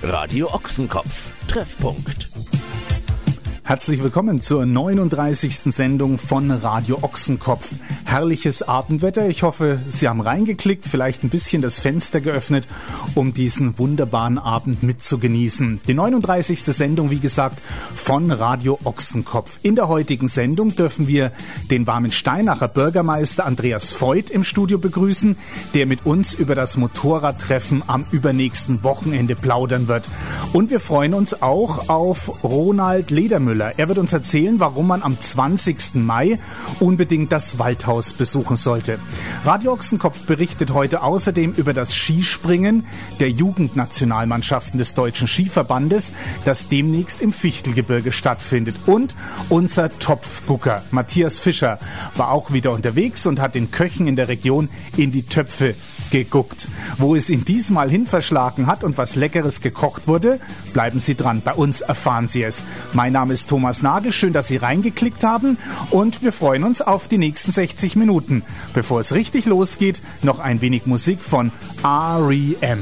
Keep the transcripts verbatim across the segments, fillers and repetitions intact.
Radio Ochsenkopf. Treffpunkt. Herzlich willkommen zur neununddreißigsten Sendung von Radio Ochsenkopf. Herrliches Abendwetter. Ich hoffe, Sie haben reingeklickt, vielleicht ein bisschen das Fenster geöffnet, um diesen wunderbaren Abend mitzugenießen. Die neununddreißigste Sendung, wie gesagt, von Radio Ochsenkopf. In der heutigen Sendung dürfen wir den Barmensteinacher Bürgermeister Andreas Voigt im Studio begrüßen, der mit uns über das Motorradtreffen am übernächsten Wochenende plaudern wird. Und wir freuen uns auch auf Ronald Ledermüller. Er wird uns erzählen, warum man am zwanzigsten Mai unbedingt das Waldhaus besuchen sollte. Radio Ochsenkopf berichtet heute außerdem über das Skispringen der Jugendnationalmannschaften des Deutschen Skiverbandes, das demnächst im Fichtelgebirge stattfindet. Und unser Topfgucker Matthias Fischer war auch wieder unterwegs und hat den Köchen in der Region in die Töpfe geguckt. Wo es ihn diesmal hin verschlagen hat und was Leckeres gekocht wurde, bleiben Sie dran. Bei uns erfahren Sie es. Mein Name ist Thomas Nagel. Schön, dass Sie reingeklickt haben und wir freuen uns auf die nächsten sechzig Minuten. Bevor es richtig losgeht, noch ein wenig Musik von R E M.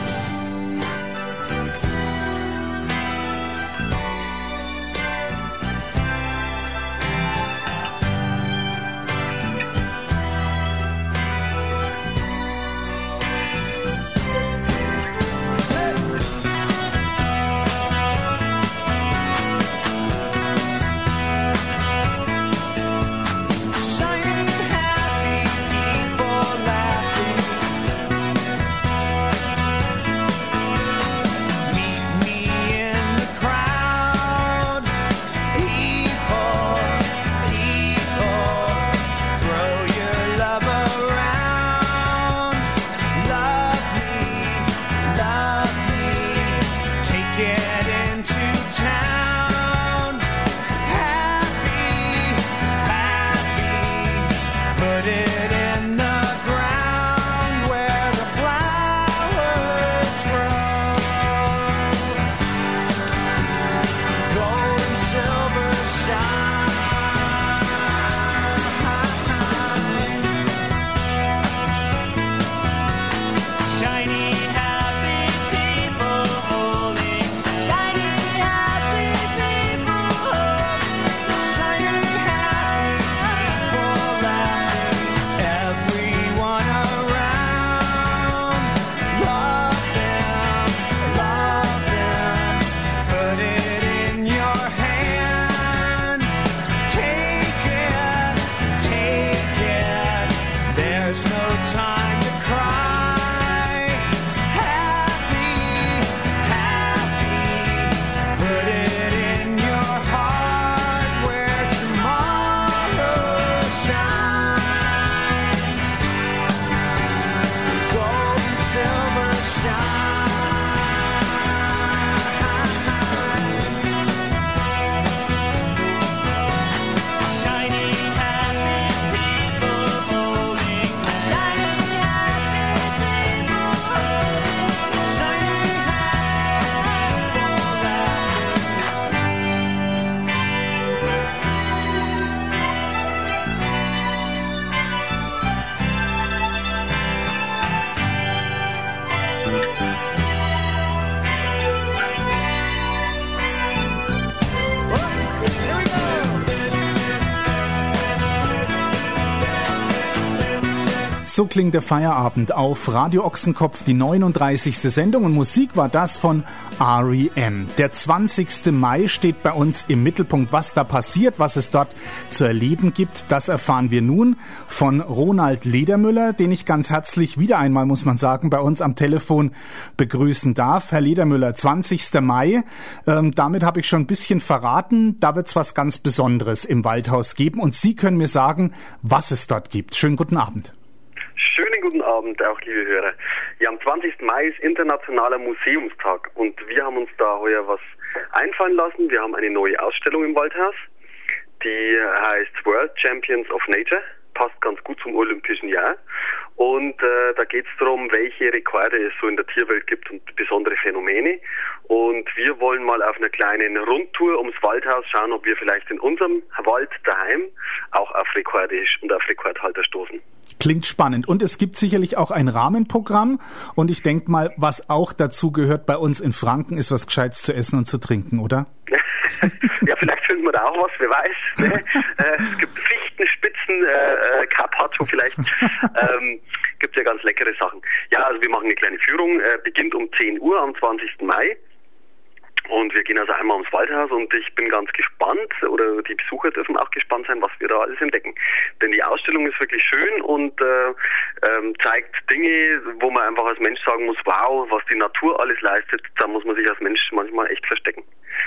So klingt der Feierabend auf Radio Ochsenkopf, die neununddreißigste Sendung und Musik war das von R E M. Der zwanzigste Mai steht bei uns im Mittelpunkt. Was da passiert, was es dort zu erleben gibt, das erfahren wir nun von Ronald Ledermüller, den ich ganz herzlich wieder einmal, muss man sagen, bei uns am Telefon begrüßen darf. Herr Ledermüller, zwanzigster Mai, ähm, damit habe ich schon ein bisschen verraten, da wird es was ganz Besonderes im Waldhaus geben und Sie können mir sagen, was es dort gibt. Schönen guten Abend. Schönen guten Abend auch, liebe Hörer. Ja, am zwanzigsten Mai ist Internationaler Museumstag und wir haben uns da heuer was einfallen lassen. Wir haben eine neue Ausstellung im Waldhaus, die heißt World Champions of Nature, passt ganz gut zum Olympischen Jahr. Und äh, da geht es darum, welche Rekorde es so in der Tierwelt gibt und besondere Phänomene. Und wir wollen mal auf einer kleinen Rundtour ums Waldhaus schauen, ob wir vielleicht in unserem Wald daheim auch auf Rekorde und auf Rekordhalter stoßen. Klingt spannend. Und es gibt sicherlich auch ein Rahmenprogramm. Und ich denke mal, was auch dazu gehört bei uns in Franken, ist was Gescheites zu essen und zu trinken, oder? Ja, vielleicht finden wir da auch was, wer weiß. Ne? äh, es gibt Fichtenspitzen, äh, Carpaccio vielleicht. ähm, gibt ja ganz leckere Sachen. Ja, also wir machen eine kleine Führung, äh, beginnt um zehn Uhr am zwanzigsten Mai. Und wir gehen also einmal ums Waldhaus und ich bin ganz gespannt, oder die Besucher dürfen auch gespannt sein, was wir da alles entdecken. Denn die Ausstellung ist wirklich schön und äh, ähm, zeigt Dinge, wo man einfach als Mensch sagen muss, wow, was die Natur alles leistet, da muss man sich als Mensch manchmal echt verstecken.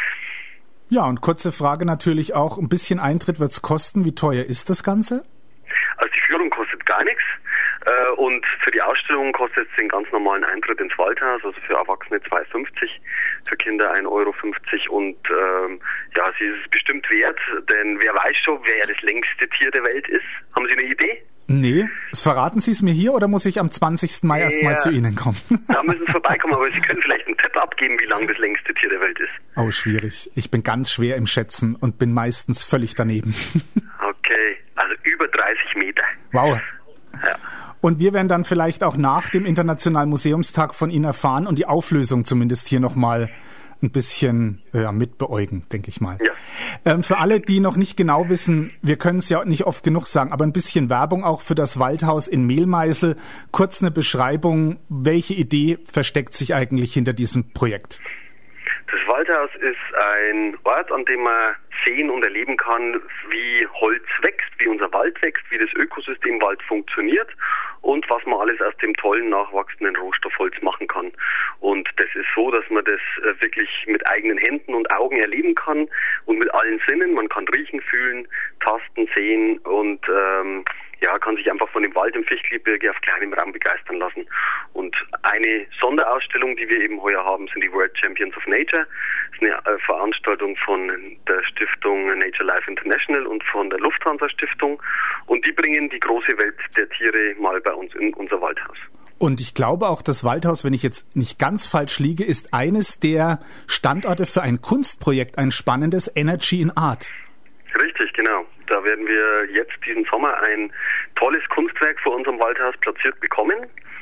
Ja, und kurze Frage natürlich auch, ein bisschen Eintritt wird es kosten. Wie teuer ist das Ganze? Also die Führung kostet gar nichts. Äh, und für die Ausstellung kostet es den ganz normalen Eintritt ins Waldhaus, also für Erwachsene zwei Euro fünfzig, für Kinder ein Euro fünfzig und ähm, ja, sie ist es bestimmt wert, denn wer weiß schon, wer das längste Tier der Welt ist. Haben Sie eine Idee? Nee, verraten Sie es mir hier oder muss ich am zwanzigsten Mai ja, erst mal zu Ihnen kommen? Da müssen Sie vorbeikommen, aber Sie können vielleicht einen Tipp abgeben, wie lang das längste Tier der Welt ist. Oh, schwierig. Ich bin ganz schwer im Schätzen und bin meistens völlig daneben. Okay, also über dreißig Meter. Wow. Ja. Und wir werden dann vielleicht auch nach dem Internationalen Museumstag von Ihnen erfahren und die Auflösung zumindest hier nochmal ein bisschen ja, mitbeäugen, denke ich mal. Ja. Ähm, für alle, die noch nicht genau wissen, wir können es ja nicht oft genug sagen, aber ein bisschen Werbung auch für das Waldhaus in Mehlmeisel. Kurz eine Beschreibung, welche Idee versteckt sich eigentlich hinter diesem Projekt? Das Waldhaus ist ein Ort, an dem man sehen und erleben kann, wie Holz wächst, wie unser Wald wächst, wie das Ökosystem Wald funktioniert und was man alles aus dem tollen, nachwachsenden Rohstoff Holz machen kann. Und das ist so, dass man das wirklich mit eigenen Händen und Augen erleben kann und mit allen Sinnen. Man kann riechen, fühlen, tasten, sehen und ähm, ja, kann sich einfach von dem Wald im Fichtelgebirge auf kleinem Raum begeistern lassen. Und eine Sonderausstellung, die wir eben heuer haben, sind die World Champions of Nature. Das ist eine Veranstaltung von der Stiftung Nature Life International und von der Lufthansa Stiftung. Und die bringen die große Welt der Tiere mal bei uns in unser Waldhaus. Und ich glaube auch, das Waldhaus, wenn ich jetzt nicht ganz falsch liege, ist eines der Standorte für ein Kunstprojekt, ein spannendes Energy in Art. Richtig, genau. Da werden wir jetzt diesen Sommer ein tolles Kunstwerk vor unserem Waldhaus platziert bekommen.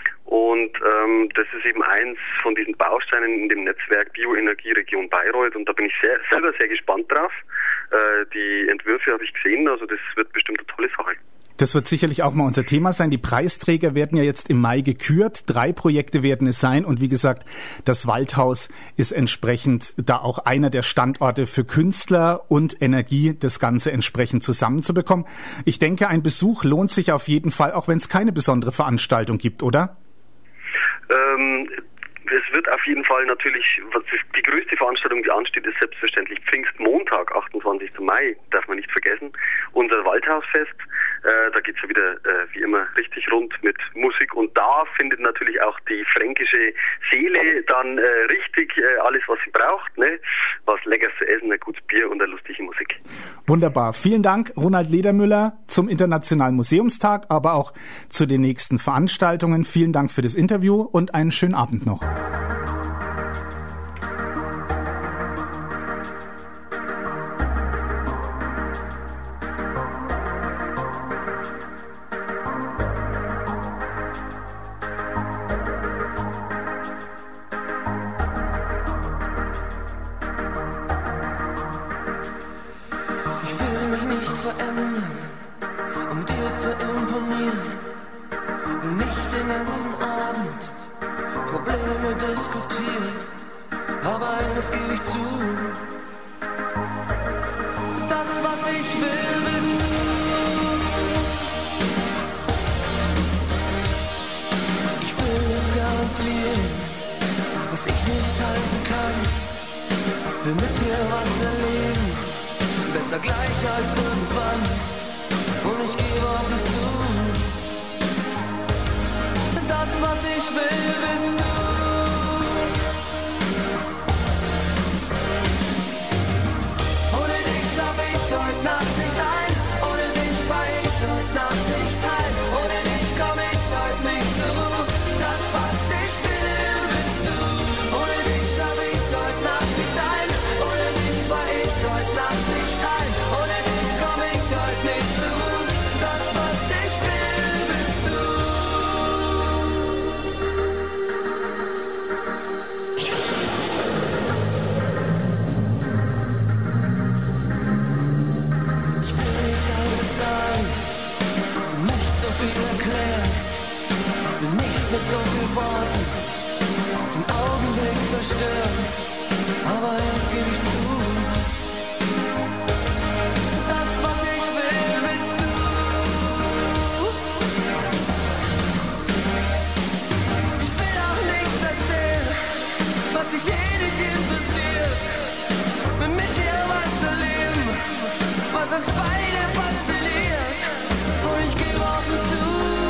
Und ähm, das ist eben eins von diesen Bausteinen in dem Netzwerk Bioenergie Region Bayreuth. Und da bin ich sehr, selber sehr gespannt drauf. Äh, die Entwürfe habe ich gesehen, also das wird bestimmt eine tolle Sache. Das wird sicherlich auch mal unser Thema sein. Die Preisträger werden ja jetzt im Mai gekürt. Drei Projekte werden es sein. Und wie gesagt, das Waldhaus ist entsprechend da auch einer der Standorte für Künstler und Energie, das Ganze entsprechend zusammenzubekommen. Ich denke, ein Besuch lohnt sich auf jeden Fall, auch wenn es keine besondere Veranstaltung gibt, oder? Ähm, es wird auf jeden Fall natürlich, die größte Veranstaltung, die ansteht, ist selbstverständlich Pfingstmontag, achtundzwanzigsten Mai, darf man nicht vergessen, unser Waldhausfest. Äh, da geht's ja wieder, äh, wie immer, richtig rund mit Musik und da findet natürlich auch die fränkische Seele dann äh, richtig äh, alles, was sie braucht, ne? Was Leckeres zu essen, ein gutes Bier und eine lustige Musik. Wunderbar. Vielen Dank, Ronald Ledermüller, zum Internationalen Museumstag, aber auch zu den nächsten Veranstaltungen. Vielen Dank für das Interview und einen schönen Abend noch. Um dir zu imponieren, nicht den ganzen Abend Probleme diskutieren, aber eines gebe ich zu, das, was ich will, bist du. Ich will nichts garantieren, was ich nicht halten kann, will mit dir was erleben, besser gleich als irgendwann. Und ich gebe offen zu, das, was ich will, bist du. Ohne dich schlaf ich heute Nacht nicht ein, ohne dich fall ich heute Nacht nicht mit so viel Worten den Augenblick zerstören, aber eins gebe ich zu. Das, was ich will, bist du. Ich will auch nichts erzählen, was dich eh nicht interessiert. Will mit dir was erleben, was uns beide fasziniert. Und ich gebe offen zu.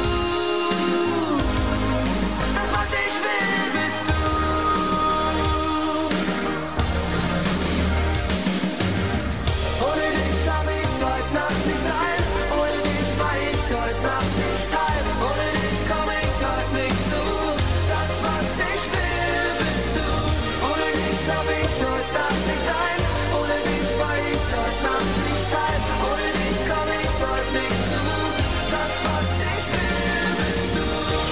Das, was ich will, bist du. Ohne dich schlaf ich heute Nacht nicht ein. Ohne dich weih ich heute Nacht nicht ein. Ohne dich komm ich heute nicht zu. Das, was ich will, bist du. Ohne dich schlaf ich heute Nacht nicht ein. Ohne dich weih ich heute Nacht nicht ein. Ohne dich komm ich heute nicht zu. Das, was ich will, bist du.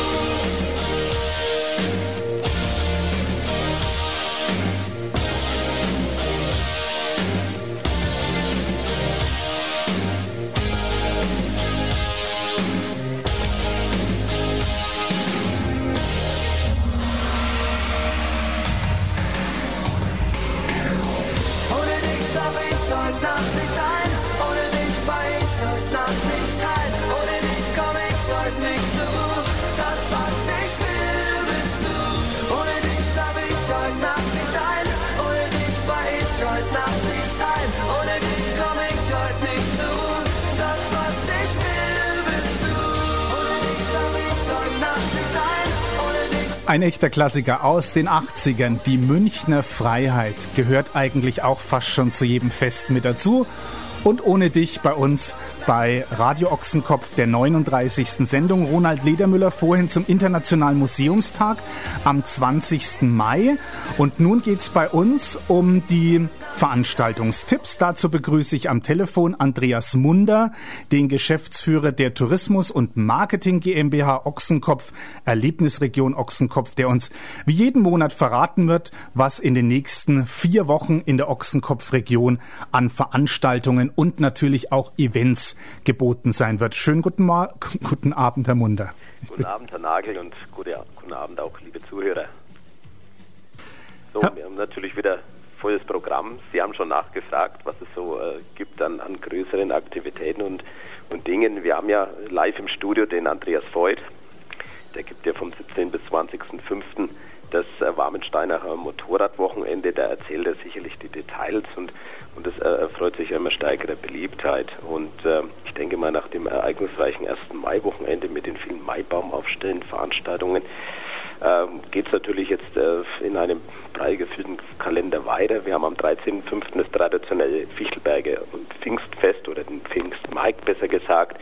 Ohne dich schlaf ich heute Nacht nicht ein. Ohne dich weih ich heute Nacht nicht ein. Ohne dich komm ich heute nicht zur Ruhe. Das, was ich will, bist du. Ohne dich schlaf ich heute Nacht nicht ein. Ohne dich weih ich heute Nacht nicht ein. Ohne dich komm ich heute nicht zur Ruhe. Das, was ich will, bist du. Ohne dich schlaf ich heute Nacht nicht ein. Ohne dich. Ein echter Klassiker aus den achtzigern, die Münchner Freiheit, gehört eigentlich auch fast schon zu jedem Fest mit dazu. Und ohne dich bei uns bei Radio Ochsenkopf, der neununddreißigsten Sendung. Ronald Ledermüller vorhin zum Internationalen Museumstag am zwanzigsten Mai. Und nun geht's bei uns um die Veranstaltungstipps. Dazu begrüße ich am Telefon Andreas Munder, den Geschäftsführer der Tourismus- und Marketing GmbH Ochsenkopf, Erlebnisregion Ochsenkopf, der uns wie jeden Monat verraten wird, was in den nächsten vier Wochen in der Ochsenkopf-Region an Veranstaltungen und natürlich auch Events geboten sein wird. Schönen guten, Mo- guten Abend, Herr Munder. Guten Abend, Herr Nagel, und gute, guten Abend auch, liebe Zuhörer. So, Ja. wir haben natürlich wieder volles Programm. Sie haben schon nachgefragt, was es so äh, gibt an, an größeren Aktivitäten und, und Dingen. Wir haben ja live im Studio den Andreas Voigt. Der gibt ja vom siebzehnten bis zwanzigsten fünften das äh, Warmensteiner Motorradwochenende. Da erzählt er sicherlich die Details und Und das erfreut sich immer stärkerer Beliebtheit. Und äh, ich denke mal, nach dem ereignisreichen ersten Mai-Wochenende mit den vielen Maibaumaufstellen, Veranstaltungen, äh, geht es natürlich jetzt äh, in einem prall gefüllten Kalender weiter. Wir haben am dreizehnten fünften das traditionelle Fichtelberger und Pfingstfest oder den Pfingstmarkt besser gesagt.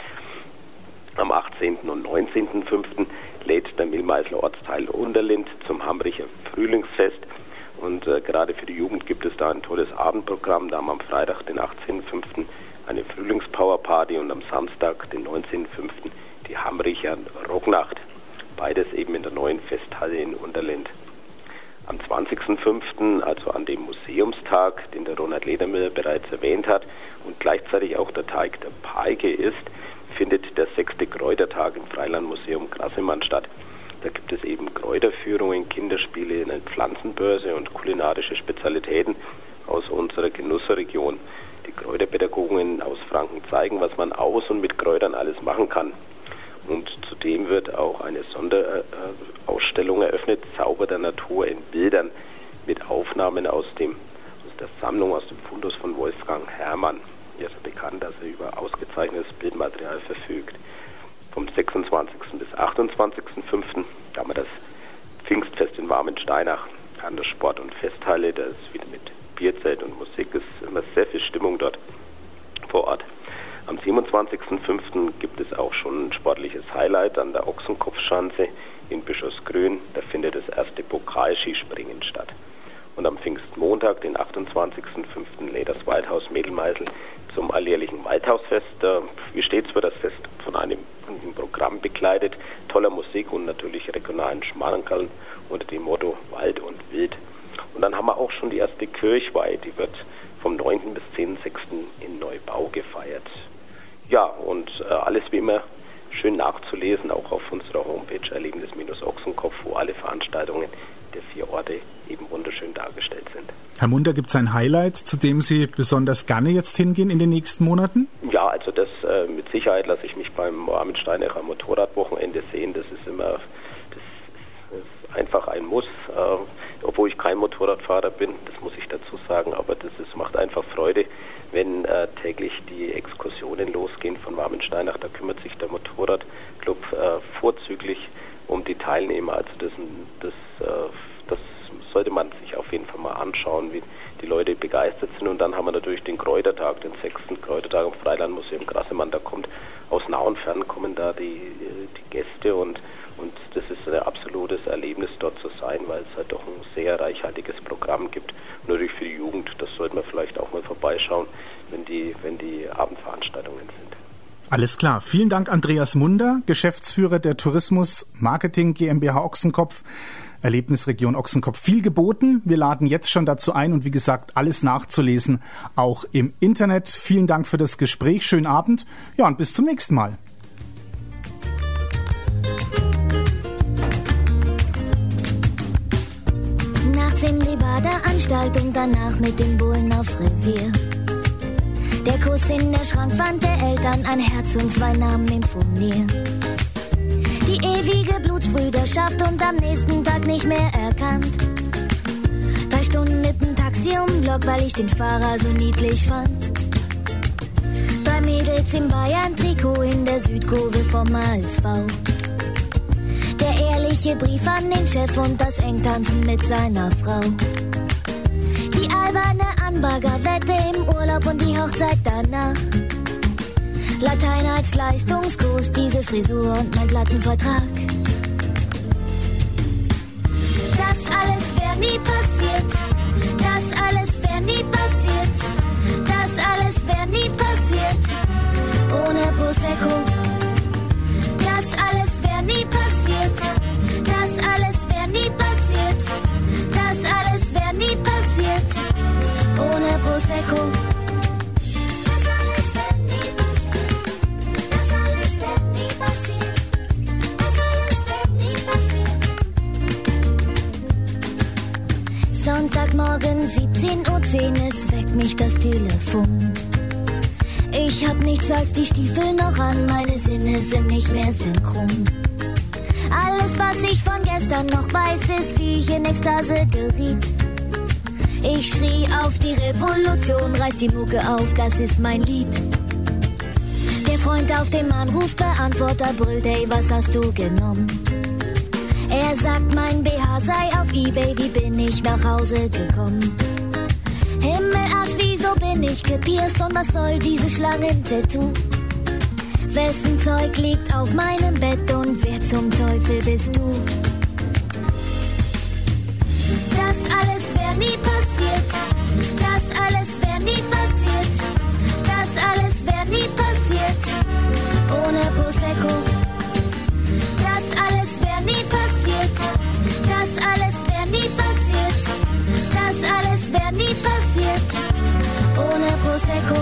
Am achtzehnten und neunzehnten fünften lädt der Milmeißler Ortsteil Unterlind zum Hambricher Frühlingsfest. Und äh, gerade für die Jugend gibt es da ein tolles Abendprogramm. Da haben wir am Freitag, den achtzehnten fünften eine Frühlingspowerparty und am Samstag, den neunzehnten fünften die Hamricher Rocknacht. Beides eben in der neuen Festhalle in Unterlind. Am zwanzigsten fünften, also an dem Museumstag, den der Ronald Ledermüller bereits erwähnt hat und gleichzeitig auch der Tag der Peike ist, findet der sechste Kräutertag im Freilandmuseum Grassemann statt. Da gibt es eben Kräuterführungen, Kinderspiele, eine Pflanzenbörse und kulinarische Spezialitäten aus unserer Genussregion. Die Kräuterpädagogen aus Franken zeigen, was man aus und mit Kräutern alles machen kann. Und zudem wird auch eine Sonderausstellung eröffnet, Zauber der Natur in Bildern, mit Aufnahmen aus, dem, aus der Sammlung, aus dem Fundus von Wolfgang Herrmann. Er ist bekannt, dass er über ausgezeichnetes Bildmaterial verfügt. Vom sechsundzwanzigsten bis achtundzwanzigsten fünften da haben wir das Pfingstfest in Warmensteinach an der Sport- und Festhalle. Da ist wieder mit Bierzelt und Musik, ist immer sehr viel Stimmung dort vor Ort. Am siebenundzwanzigsten fünften gibt es auch schon ein sportliches Highlight an der Ochsenkopfschanze in Bischofsgrün. Da findet das erste Pokalskispringen statt. Und am Pfingstmontag, den achtundzwanzigsten fünften lädt das Waldhaus Mädelmeißel zum alljährlichen Waldhausfest. Wie stets wird das Fest von einem Programm begleitet, toller Musik und natürlich regionalen Schmankerln unter dem Motto Wald und Wild. Und dann haben wir auch schon die erste Kirchweih, die wird vom neunten bis zehnten sechsten in Neubau gefeiert. Ja, und äh, alles wie immer schön nachzulesen, auch auf unserer Homepage erlebnis Bindestrich Herr Munder, gibt es ein Highlight, zu dem Sie besonders gerne jetzt hingehen in den nächsten Monaten? Ja, also das äh, mit Sicherheit lasse ich mich beim Warmensteinacher Motorradwochenende sehen. Das ist immer, das ist, ist einfach ein Muss, äh, obwohl ich kein Motorradfahrer bin, das muss ich dazu sagen, aber das ist, macht einfach Freude, wenn äh, täglich die Exkursionen losgehen von Warmensteinach. Da kümmert sich der Motorradclub äh, vorzüglich um die Teilnehmer. Also das, das, äh, das sollte man sich auf jeden Fall mal anschauen, wie die Leute begeistert sind. Und dann haben wir natürlich den Kräutertag, den sechsten Kräutertag im Freilandmuseum Grassemann. Da kommt aus nah und fern kommen da die, die Gäste und, und das ist ein absolutes Erlebnis, dort zu sein, weil es halt doch ein sehr reichhaltiges Programm gibt. Und natürlich für die Jugend, das sollte man vielleicht auch mal vorbeischauen, wenn die, wenn die Abendveranstaltungen sind. Alles klar. Vielen Dank, Andreas Munder, Geschäftsführer der Tourismus Marketing GmbH Ochsenkopf. Erlebnisregion Ochsenkopf, viel geboten. Wir laden jetzt schon dazu ein und wie gesagt, alles nachzulesen, auch im Internet. Vielen Dank für das Gespräch, schönen Abend, ja und bis zum nächsten Mal. Nachts in die Badeanstalt und danach mit den Bullen aufs Revier. Der Kuss in der Schrankwand der Eltern, ein Herz und zwei Namen im Furnier. Die ewige Blutsbrüderschaft und am nächsten Tag nicht mehr erkannt. Drei Stunden mit dem Taxi um Block, weil ich den Fahrer so niedlich fand. Drei Mädels im Bayern-Trikot in der Südkurve vom A S V. Der ehrliche Brief an den Chef und das Engtanzen mit seiner Frau. Die alberne Anbaggerwette im Urlaub und die Hochzeit danach. Latein als Leistungskurs, diese Frisur und mein Plattenvertrag. Das alles wäre nie passiert. Das alles wäre nie passiert. Das alles wäre nie passiert. Ohne Prosecco. Das alles wäre nie passiert. Das alles wäre nie passiert. Das alles wäre nie passiert. Ohne Prosecco. Sonntagmorgen siebzehn Uhr zehn, es weckt mich das Telefon. Ich hab nichts als die Stiefel noch an, meine Sinne sind nicht mehr synchron. Alles, was ich von gestern noch weiß, ist, wie ich in Ekstase geriet. Ich schrie auf die Revolution, reiß die Mucke auf, das ist mein Lied. Der Freund auf dem Anrufbeantworter brüllt, ey, was hast du genommen? Er sagt, mein B H sei auf eBay, wie bin ich nach Hause gekommen? Himmelarsch, wieso bin ich gepierst und was soll diese Schlangen-Tattoo? Wessen Zeug liegt auf meinem Bett und wer zum Teufel bist du? Das alles wäre nie passiert, das alles wäre nie passiert, das alles wäre nie passiert, ohne Prosecco. Das alles wäre nie passiert, das alles wäre nie passiert, das alles wäre nie passiert, ohne Prosecco.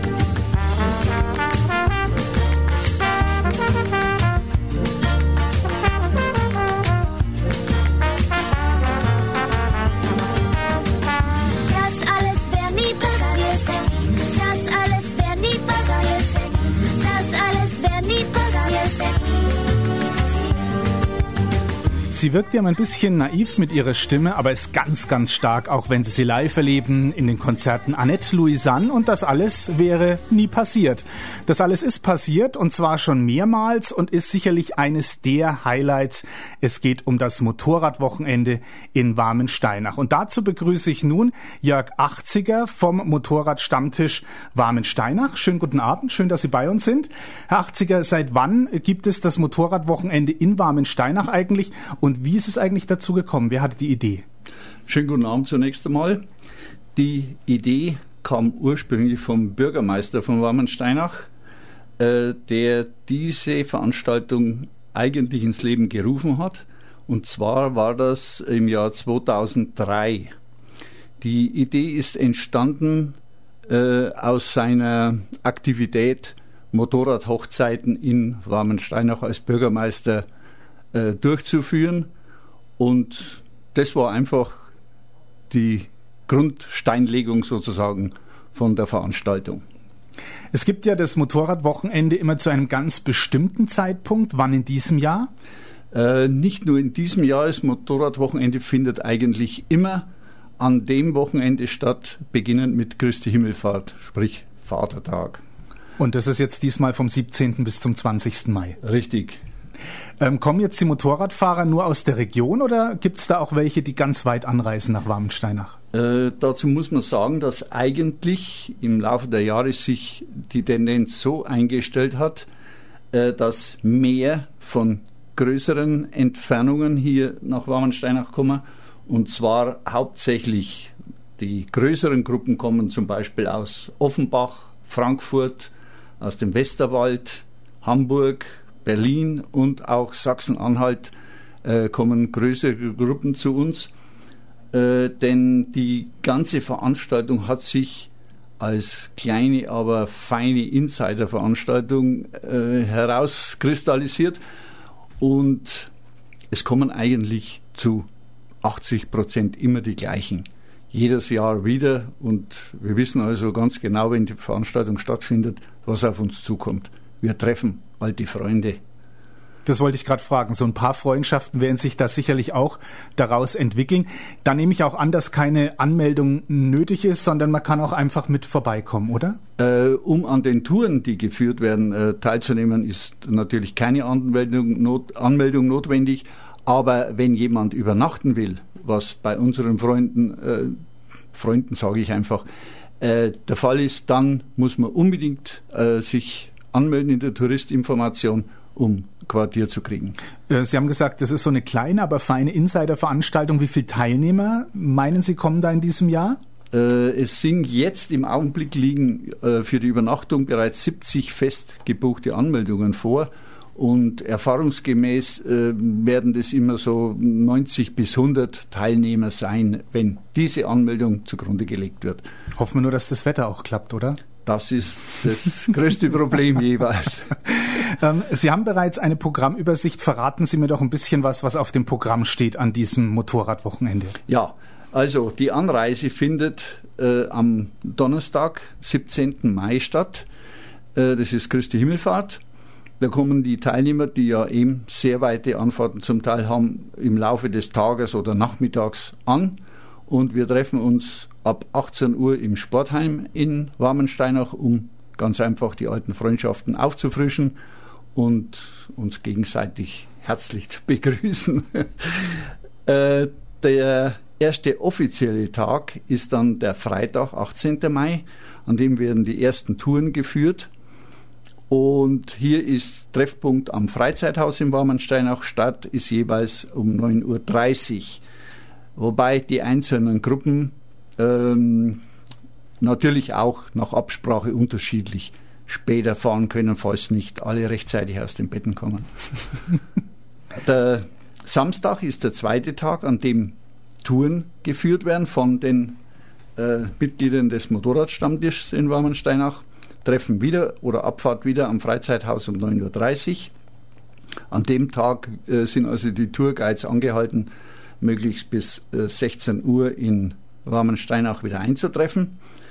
Sie wirkt ja ein bisschen naiv mit ihrer Stimme, aber ist ganz, ganz stark, auch wenn Sie sie live erleben in den Konzerten Annette Louisanne. Und das alles wäre nie passiert. Das alles ist passiert und zwar schon mehrmals und ist sicherlich eines der Highlights. Es geht um das Motorradwochenende in Warmensteinach. Und dazu begrüße ich nun Jörg Achtziger vom Motorradstammtisch Warmensteinach. Schönen guten Abend, schön, dass Sie bei uns sind. Herr Achtziger, seit wann gibt es das Motorradwochenende in Warmensteinach eigentlich? Und wie ist es eigentlich dazu gekommen? Wer hatte die Idee? Schönen guten Abend zunächst einmal. Die Idee kam ursprünglich vom Bürgermeister von Warmensteinach, äh, der diese Veranstaltung eigentlich ins Leben gerufen hat. Und zwar war das im Jahr zweitausenddrei. Die Idee ist entstanden äh, aus seiner Aktivität, Motorradhochzeiten in Warmensteinach als Bürgermeister durchzuführen, und das war einfach die Grundsteinlegung sozusagen von der Veranstaltung. Es gibt ja das Motorradwochenende immer zu einem ganz bestimmten Zeitpunkt. Wann in diesem Jahr? Äh, nicht nur in diesem Jahr. Das Motorradwochenende findet eigentlich immer an dem Wochenende statt, beginnend mit Christi Himmelfahrt, sprich Vatertag. Und das ist jetzt diesmal vom siebzehnten bis zum zwanzigsten Mai. Richtig. Ähm, kommen jetzt die Motorradfahrer nur aus der Region oder gibt es da auch welche, die ganz weit anreisen nach Warmensteinach? Äh, dazu muss man sagen, dass eigentlich im Laufe der Jahre sich die Tendenz so eingestellt hat, äh, dass mehr von größeren Entfernungen hier nach Warmensteinach kommen. Und zwar hauptsächlich die größeren Gruppen kommen zum Beispiel aus Offenbach, Frankfurt, aus dem Westerwald, Hamburg, Berlin und auch Sachsen-Anhalt äh, kommen größere Gruppen zu uns. Äh, denn die ganze Veranstaltung hat sich als kleine, aber feine Insider-Veranstaltung äh, herauskristallisiert. Und es kommen eigentlich zu achtzig Prozent immer die gleichen. Jedes Jahr wieder. Und wir wissen also ganz genau, wenn die Veranstaltung stattfindet, was auf uns zukommt. Wir treffen alte Freunde. Das wollte ich gerade fragen. So ein paar Freundschaften werden sich da sicherlich auch daraus entwickeln. Da nehme ich auch an, dass keine Anmeldung nötig ist, sondern man kann auch einfach mit vorbeikommen, oder? Äh, um an den Touren, die geführt werden, äh, teilzunehmen, ist natürlich keine Anmeldung, not, Anmeldung notwendig. Aber wenn jemand übernachten will, was bei unseren Freunden, äh, Freunden sage ich einfach, äh, der Fall ist, dann muss man unbedingt äh, sich anmelden in der Touristinformation, um Quartier zu kriegen. Sie haben gesagt, das ist so eine kleine, aber feine Insider-Veranstaltung. Wie viele Teilnehmer, meinen Sie, kommen da in diesem Jahr? Äh, es sind jetzt im Augenblick liegen äh, für die Übernachtung bereits siebzig fest gebuchte Anmeldungen vor. Und erfahrungsgemäß äh, werden das immer so neunzig bis hundert Teilnehmer sein, wenn diese Anmeldung zugrunde gelegt wird. Hoffen wir nur, dass das Wetter auch klappt, oder? Das ist das größte Problem jeweils. Ähm, Sie haben bereits eine Programmübersicht. Verraten Sie mir doch ein bisschen was, was auf dem Programm steht an diesem Motorradwochenende. Ja, also die Anreise findet äh, am Donnerstag, siebzehnten Mai statt. Äh, das ist Christi Himmelfahrt. Da kommen die Teilnehmer, die ja eben sehr weite Anfahrten zum Teil haben, im Laufe des Tages oder Nachmittags an. Und wir treffen uns ab achtzehn Uhr im Sportheim in Warmensteinach, um ganz einfach die alten Freundschaften aufzufrischen und uns gegenseitig herzlich zu begrüßen. äh, der erste offizielle Tag ist dann der Freitag, achtzehnten Mai, an dem werden die ersten Touren geführt. Und hier ist Treffpunkt am Freizeithaus in Warmensteinach. Start ist jeweils um neun Uhr dreißig. Wobei die einzelnen Gruppen ähm, natürlich auch nach Absprache unterschiedlich später fahren können, falls nicht alle rechtzeitig aus den Betten kommen. Der Samstag ist der zweite Tag, an dem Touren geführt werden von den äh, Mitgliedern des Motorradstammtischs in Warmensteinach. Treffen wieder oder Abfahrt wieder am Freizeithaus um neun Uhr dreißig. An dem Tag äh, sind also die Tourguides angehalten, möglichst bis äh, sechzehn Uhr in Warmensteinach wieder einzutreffen.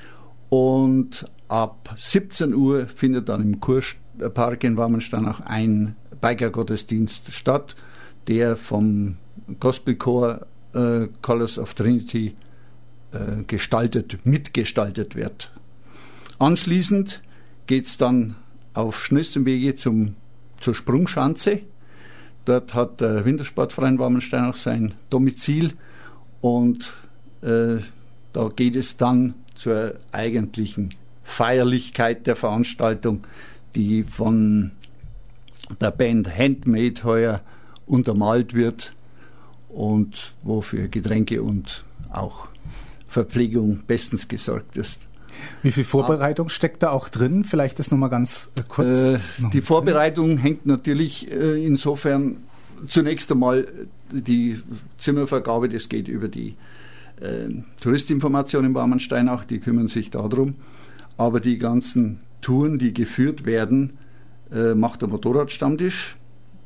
Und ab siebzehn Uhr findet dann im Kurpark in Warmensteinach ein Biker-Gottesdienst statt, der vom Gospelchor äh, Colors of Trinity äh, gestaltet, mitgestaltet wird. Anschließend geht es dann auf schnellstem Wege zum, zur Sprungschanze. Dort hat der Wintersportverein Warmensteinach sein Domizil und äh, da geht es dann zur eigentlichen Feierlichkeit der Veranstaltung, die von der Band Handmade heuer untermalt wird und wo für Getränke und auch Verpflegung bestens gesorgt ist. Wie viel Vorbereitung steckt da auch drin? Vielleicht das nochmal ganz kurz. Äh, die Vorbereitung hängt natürlich äh, insofern zunächst einmal die Zimmervergabe, das geht über die äh, Touristinformation in Warmensteinach, die kümmern sich darum. Aber die ganzen Touren, die geführt werden, äh, macht der Motorradstammtisch,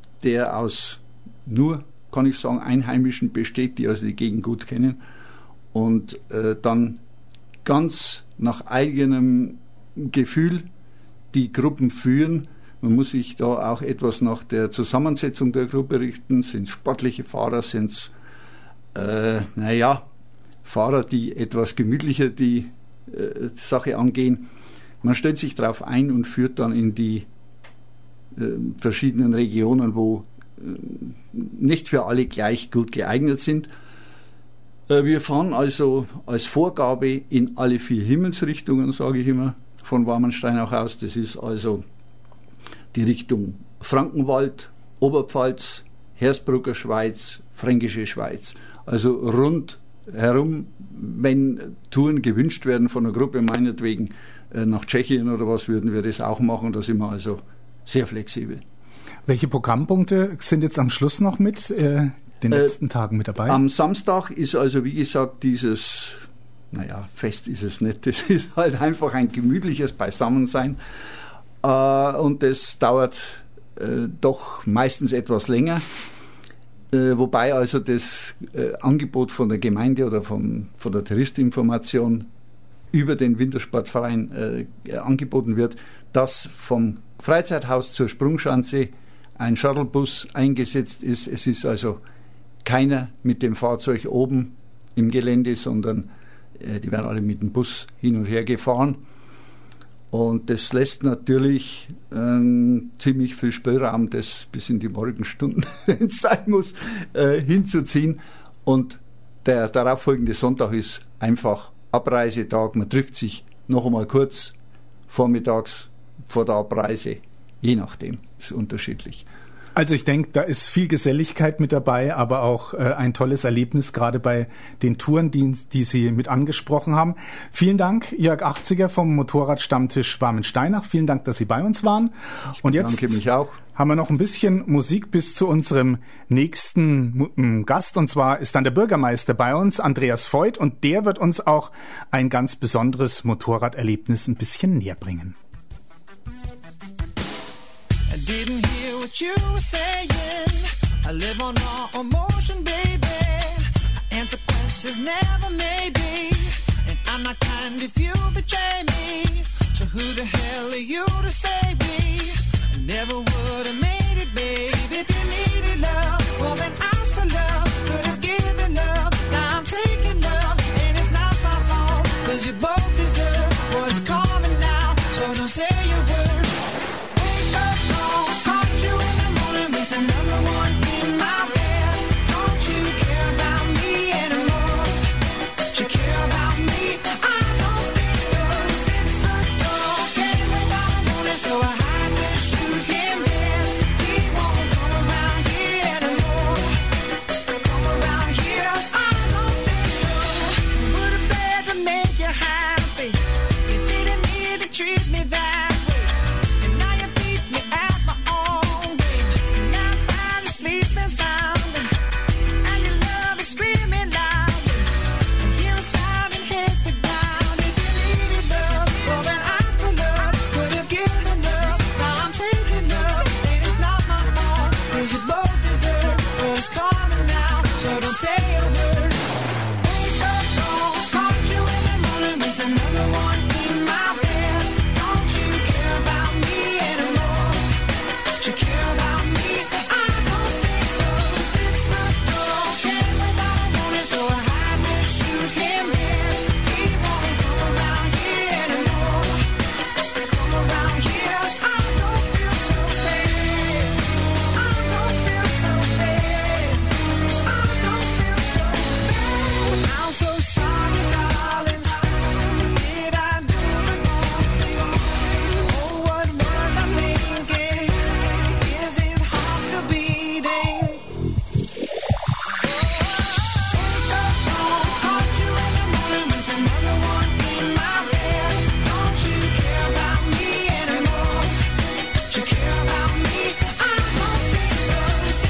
der aus nur, kann ich sagen, Einheimischen besteht, die also die Gegend gut kennen. und äh, dann ganz nach eigenem Gefühl die Gruppen führen. Man muss sich da auch etwas nach der Zusammensetzung der Gruppe richten. Sind es sportliche Fahrer, sind es, äh, naja, Fahrer, die etwas gemütlicher die äh, Sache angehen. Man stellt sich darauf ein und führt dann in die äh, verschiedenen Regionen, wo äh, nicht für alle gleich gut geeignet sind. Äh, wir fahren also als Vorgabe in alle vier Himmelsrichtungen, sage ich immer, von Warmensteinach aus. Das ist also die Richtung Frankenwald, Oberpfalz, Hersbrucker Schweiz, Fränkische Schweiz. Also rundherum, wenn Touren gewünscht werden von einer Gruppe, meinetwegen äh, nach Tschechien oder was, würden wir das auch machen. Da sind wir also sehr flexibel. Welche Programmpunkte sind jetzt am Schluss noch mit äh, den letzten äh, Tagen mit dabei? Am Samstag ist also, wie gesagt, dieses, naja, Fest ist es nicht, das ist halt einfach ein gemütliches Beisammensein. Äh, und das dauert äh, doch meistens etwas länger. Äh, wobei also das äh, Angebot von der Gemeinde oder von, von der Touristinformation über den Wintersportverein äh, angeboten wird, dass vom Freizeithaus zur Sprungschanze ein Shuttlebus eingesetzt ist. Es ist also keiner mit dem Fahrzeug oben im Gelände, sondern äh, die werden alle mit dem Bus hin und her gefahren. Und das lässt natürlich ähm, ziemlich viel Spielraum, das bis in die Morgenstunden, wenn es sein muss, äh, hinzuziehen. Und der darauffolgende Sonntag ist einfach Abreisetag. Man trifft sich noch einmal kurz vormittags vor der Abreise, je nachdem, ist unterschiedlich. Also ich denke, da ist viel Geselligkeit mit dabei, aber auch äh, ein tolles Erlebnis, gerade bei den Touren, die, die Sie mit angesprochen haben. Vielen Dank, Jörg Achtziger vom Motorradstammtisch Warmensteinach. Vielen Dank, dass Sie bei uns waren. Ich Und jetzt bedanke mich auch. Haben wir noch ein bisschen Musik bis zu unserem nächsten m- Gast. Und zwar ist dann der Bürgermeister bei uns, Andreas Voigt. Und der wird uns auch ein ganz besonderes Motorraderlebnis ein bisschen näher bringen. I didn't hear what you were saying. I live on all emotion, baby. I answer questions, never maybe. And I'm not kind if you betray me. So who the hell are you to save me? I never would have made it, baby. If you needed love, well then ask for love. Could have given love, now I'm taking love. And it's not my fault, cause you both deserve what's coming now. So don't say a word. Another one in my bed. Don't you care about me anymore? Don't you care about me? I don't think so. Six foot tall, came without a warning, so I had to shoot him dead. He won't come around here anymore. Come around here, I don't think so. Would have been to make you happy. You didn't need to treat me that way. And now you beat me at my own game. Sleeping sounding, and your love is screaming loudly. I hear a sound and hit the ground. If you needed love, well then ask for love. Could have given love, now I'm taking love. And it's not my fault, cause you both deserve what's coming now. So don't say a word. Wake up, wrong, caught you in the morning with another one in my bed. Don't you care about me anymore? Don't you care about me? So I had to shoot him dead. He won't come around here anymore. Come around here, I don't feel so bad. I don't feel so bad. I don't feel so bad. I'm so sorry, darling. Did I do the wrong thing? Oh, what was I thinking? Is his heart still beating?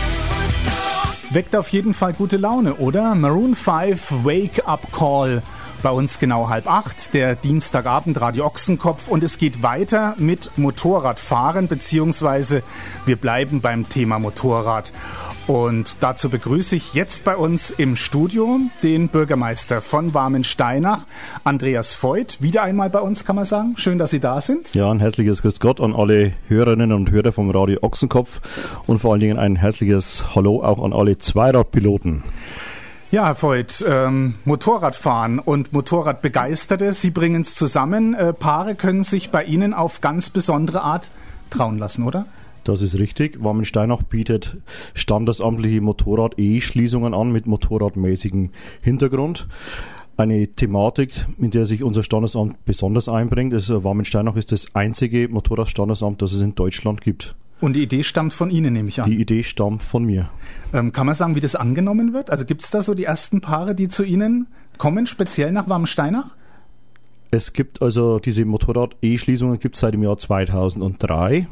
Weckt auf jeden Fall gute Laune, oder? Maroon five, Wake Up Call Bei uns genau halb acht, der Dienstagabend Radio Ochsenkopf, und es geht weiter mit Motorradfahren, beziehungsweise wir bleiben beim Thema Motorrad. Und dazu begrüße ich jetzt bei uns im Studio den Bürgermeister von Warmensteinach, Andreas Voigt. Wieder einmal bei uns, kann man sagen. Schön, dass Sie da sind. Ja, ein herzliches Grüß Gott an alle Hörerinnen und Hörer vom Radio Ochsenkopf und vor allen Dingen ein herzliches Hallo auch an alle Zweiradpiloten. Ja, Herr Voigt, ähm, Motorradfahren und Motorradbegeisterte, Sie bringen es zusammen. Äh, Paare können sich bei Ihnen auf ganz besondere Art trauen lassen, oder? Das ist richtig. Warmensteinach bietet standesamtliche Motorrad-Eheschließungen an mit motorradmäßigem Hintergrund. Eine Thematik, in der sich unser Standesamt besonders einbringt. Also Warmensteinach ist das einzige Motorradstandesamt, das es in Deutschland gibt. Und die Idee stammt von Ihnen, nehme ich an. Die Idee stammt von mir. Ähm, kann man sagen, wie das angenommen wird? Also gibt es da so die ersten Paare, die zu Ihnen kommen, speziell nach Warmensteinach? Es gibt also diese Motorrad-Eheschließungen gibt es seit dem Jahr zweitausenddrei.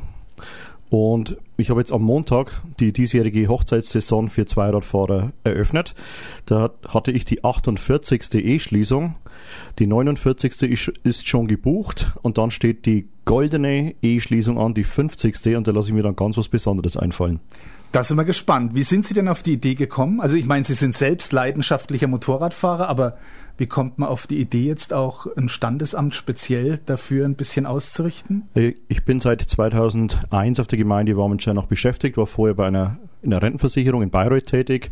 Und ich habe jetzt am Montag die diesjährige Hochzeitssaison für Zweiradfahrer eröffnet. Da hatte ich die achtundvierzigste Eheschließung. Die neunundvierzigste ist schon gebucht und dann steht die goldene Eheschließung an, die fünfzigste, und da lasse ich mir dann ganz was Besonderes einfallen. Da sind wir gespannt. Wie sind Sie denn auf die Idee gekommen? Also ich meine, Sie sind selbst leidenschaftlicher Motorradfahrer, aber wie kommt man auf die Idee, jetzt auch ein Standesamt speziell dafür ein bisschen auszurichten? Ich bin seit zweitausendeins auf der Gemeinde Warmensteinach beschäftigt, war vorher bei einer, in einer Rentenversicherung in Bayreuth tätig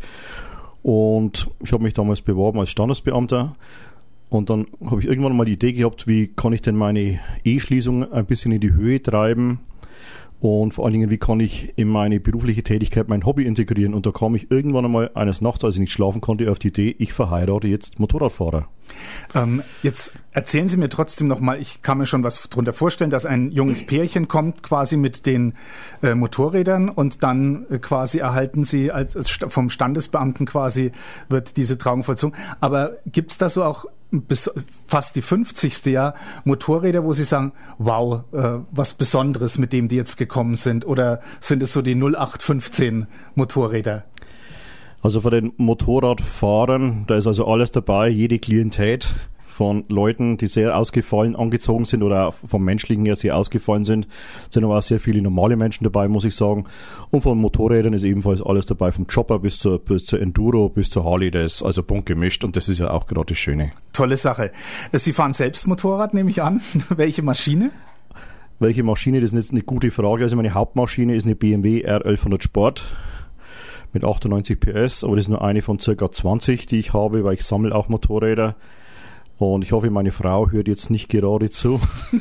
und ich habe mich damals beworben als Standesbeamter. Und dann habe ich irgendwann mal die Idee gehabt, wie kann ich denn meine Eheschließung ein bisschen in die Höhe treiben und vor allen Dingen, wie kann ich in meine berufliche Tätigkeit mein Hobby integrieren. Und da kam ich irgendwann einmal eines Nachts, als ich nicht schlafen konnte, auf die Idee, ich verheirate jetzt Motorradfahrer. Ähm, jetzt erzählen Sie mir trotzdem nochmal, ich kann mir schon was darunter vorstellen, dass ein junges Pärchen kommt quasi mit den äh, Motorrädern und dann äh, quasi erhalten Sie als, als vom Standesbeamten quasi wird diese Trauung vollzogen. Aber gibt es da so auch bis fast die fünfzigste Jahr Motorräder, wo Sie sagen, wow, äh, was Besonderes, mit dem die jetzt gekommen sind? Oder sind es so die null acht fünfzehn Motorräder? Also von den Motorradfahrern, da ist also alles dabei, jede Klientel von Leuten, die sehr ausgefallen angezogen sind oder vom Menschlichen her sehr ausgefallen sind, sind aber auch sehr viele normale Menschen dabei, muss ich sagen. Und von Motorrädern ist ebenfalls alles dabei, vom Chopper bis zur, bis zur Enduro, bis zur Harley, das ist also bunt gemischt und das ist ja auch gerade das Schöne. Tolle Sache. Sie fahren selbst Motorrad, nehme ich an. Welche Maschine? Welche Maschine, das ist jetzt eine gute Frage. Also meine Hauptmaschine ist eine B M W R elfhundert Sport mit achtundneunzig P S, aber das ist nur eine von circa zwanzig, die ich habe, weil ich sammle auch Motorräder. Und ich hoffe, meine Frau hört jetzt nicht gerade zu.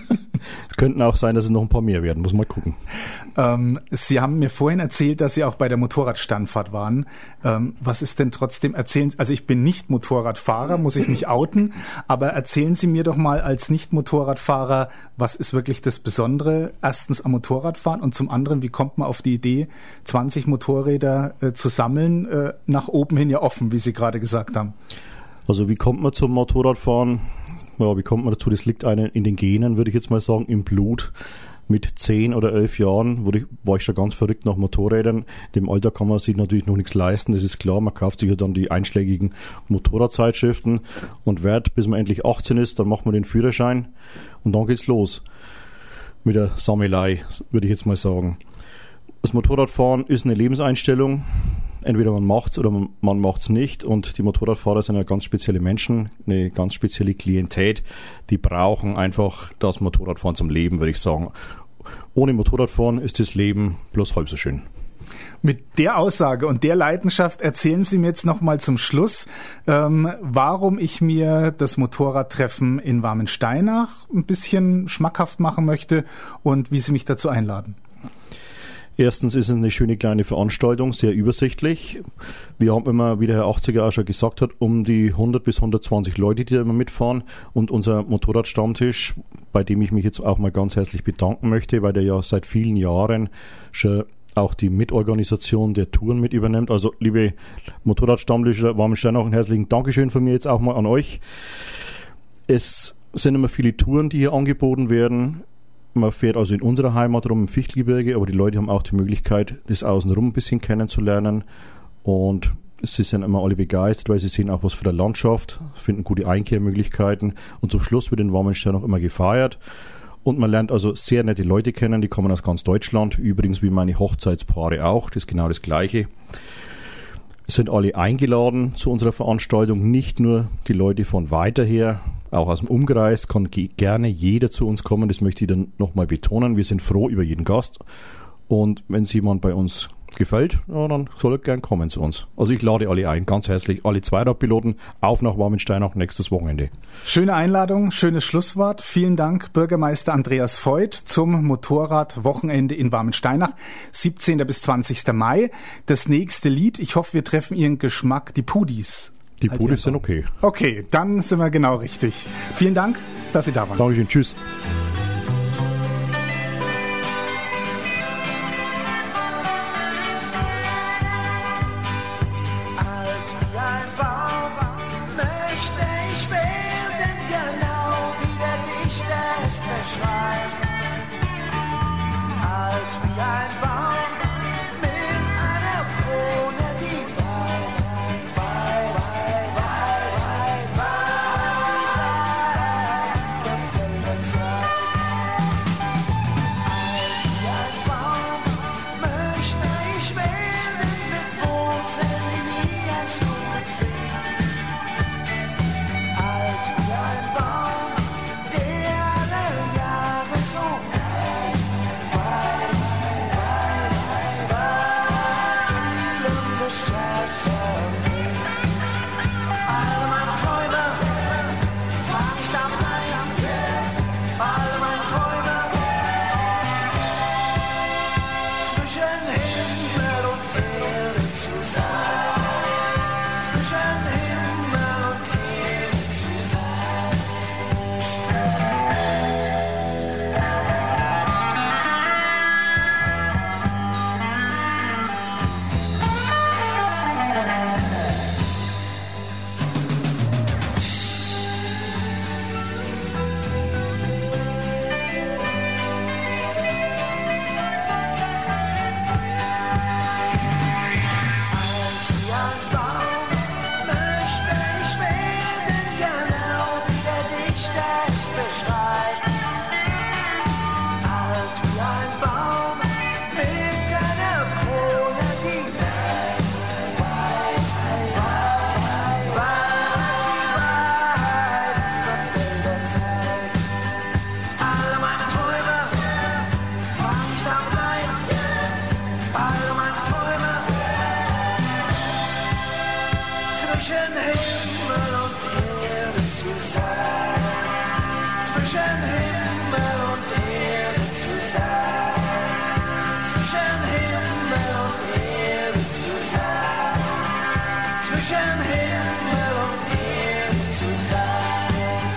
Es könnten auch sein, dass es noch ein paar mehr werden. Muss mal gucken. Ähm, Sie haben mir vorhin erzählt, dass Sie auch bei der Motorradstandfahrt waren. Ähm, was ist denn trotzdem, erzählen, also ich bin nicht Motorradfahrer, muss ich mich outen, aber erzählen Sie mir doch mal als Nicht-Motorradfahrer, was ist wirklich das Besondere? Erstens am Motorradfahren und zum anderen, wie kommt man auf die Idee, zwanzig Motorräder äh, zu sammeln, äh, nach oben hin ja offen, wie Sie gerade gesagt haben? Also wie kommt man zum Motorradfahren? Ja, wie kommt man dazu? Das liegt einem in den Genen, würde ich jetzt mal sagen, im Blut. Mit zehn oder elf Jahren wurde ich, war ich schon ganz verrückt nach Motorrädern. In dem Alter kann man sich natürlich noch nichts leisten, das ist klar. Man kauft sich ja dann die einschlägigen Motorradzeitschriften und wert, bis man endlich achtzehn ist, dann macht man den Führerschein und dann geht's los. Mit der Sammelei, würde ich jetzt mal sagen. Das Motorradfahren ist eine Lebenseinstellung. Entweder man macht's oder man, man macht's nicht. Und die Motorradfahrer sind ja ganz spezielle Menschen, eine ganz spezielle Klientel. Die brauchen einfach das Motorradfahren zum Leben, würde ich sagen. Ohne Motorradfahren ist das Leben bloß halb so schön. Mit der Aussage und der Leidenschaft erzählen Sie mir jetzt nochmal zum Schluss, ähm, warum ich mir das Motorradtreffen in Warmensteinach ein bisschen schmackhaft machen möchte und wie Sie mich dazu einladen. Erstens ist es eine schöne kleine Veranstaltung, sehr übersichtlich. Wir haben immer, wie der Herr achtziger auch schon gesagt hat, um die hundert bis hundertzwanzig Leute, die da immer mitfahren. Und unser Motorradstammtisch, bei dem ich mich jetzt auch mal ganz herzlich bedanken möchte, weil der ja seit vielen Jahren schon auch die Mitorganisation der Touren mit übernimmt. Also liebe Motorradstammtischer, Warmensteinach, ein herzlichen Dankeschön von mir jetzt auch mal an euch. Es sind immer viele Touren, die hier angeboten werden. Man fährt also in unserer Heimat rum im Fichtelgebirge, aber die Leute haben auch die Möglichkeit, das außenrum ein bisschen kennenzulernen. Und Sie sind immer alle begeistert, weil sie sehen auch was für der Landschaft, finden gute Einkehrmöglichkeiten und zum Schluss wird in Warmenstein auch immer gefeiert. Und man lernt also sehr nette Leute kennen, die kommen aus ganz Deutschland, übrigens wie meine Hochzeitspaare auch, das ist genau das Gleiche. Es sind alle eingeladen zu unserer Veranstaltung, nicht nur die Leute von weiter her, auch aus dem Umkreis, kann ge- gerne jeder zu uns kommen, das möchte ich dann nochmal betonen, wir sind froh über jeden Gast und wenn es jemand bei uns gefällt, ja, dann soll er gern kommen zu uns. Also ich lade alle ein, ganz herzlich, alle Zweiradpiloten, auf nach Warmenstein nächstes Wochenende. Schöne Einladung, schönes Schlusswort. Vielen Dank, Bürgermeister Andreas Voigt, zum Motorradwochenende in Warmensteinach, siebzehnten bis zwanzigsten Mai. Das nächste Lied, ich hoffe, wir treffen Ihren Geschmack, die Pudis. Die Pudis sind okay. Okay, dann sind wir genau richtig. Vielen Dank, dass Sie da waren. Dankeschön, tschüss. Alt wie ein Baum mit einer Krone, die weit, weit, weit, weit, weit über Felder zeigt. Alt wie ein Baum möchte ich werden, mit Wurzeln, die nie ein Sturz fehlt. Alt wie ein Baum, der alle Jahre so weit, weit, weit, weit kühlende Schatten bringt. Alle meine Träume fang ich damit ein. Alle meine Träume zwischen Himmel und Erde zu sein. Zwischen Himmel und Erde zu sein. Alt wie ein Baum möchte ich werden, genau wie der Dichter es beschreibt. Alt wie ein Baum mit einer Krone, die weit, weit, weit, weit über Felder zeigt. Alle meine Träume fang ich damit ein. Alle meine Träume zwischen Himmel und Erde zu sein. Zwischen Himmel und Erde zu sein. Zwischen Himmel und Erde zu sein. Zwischen Himmel und Erde zu sein.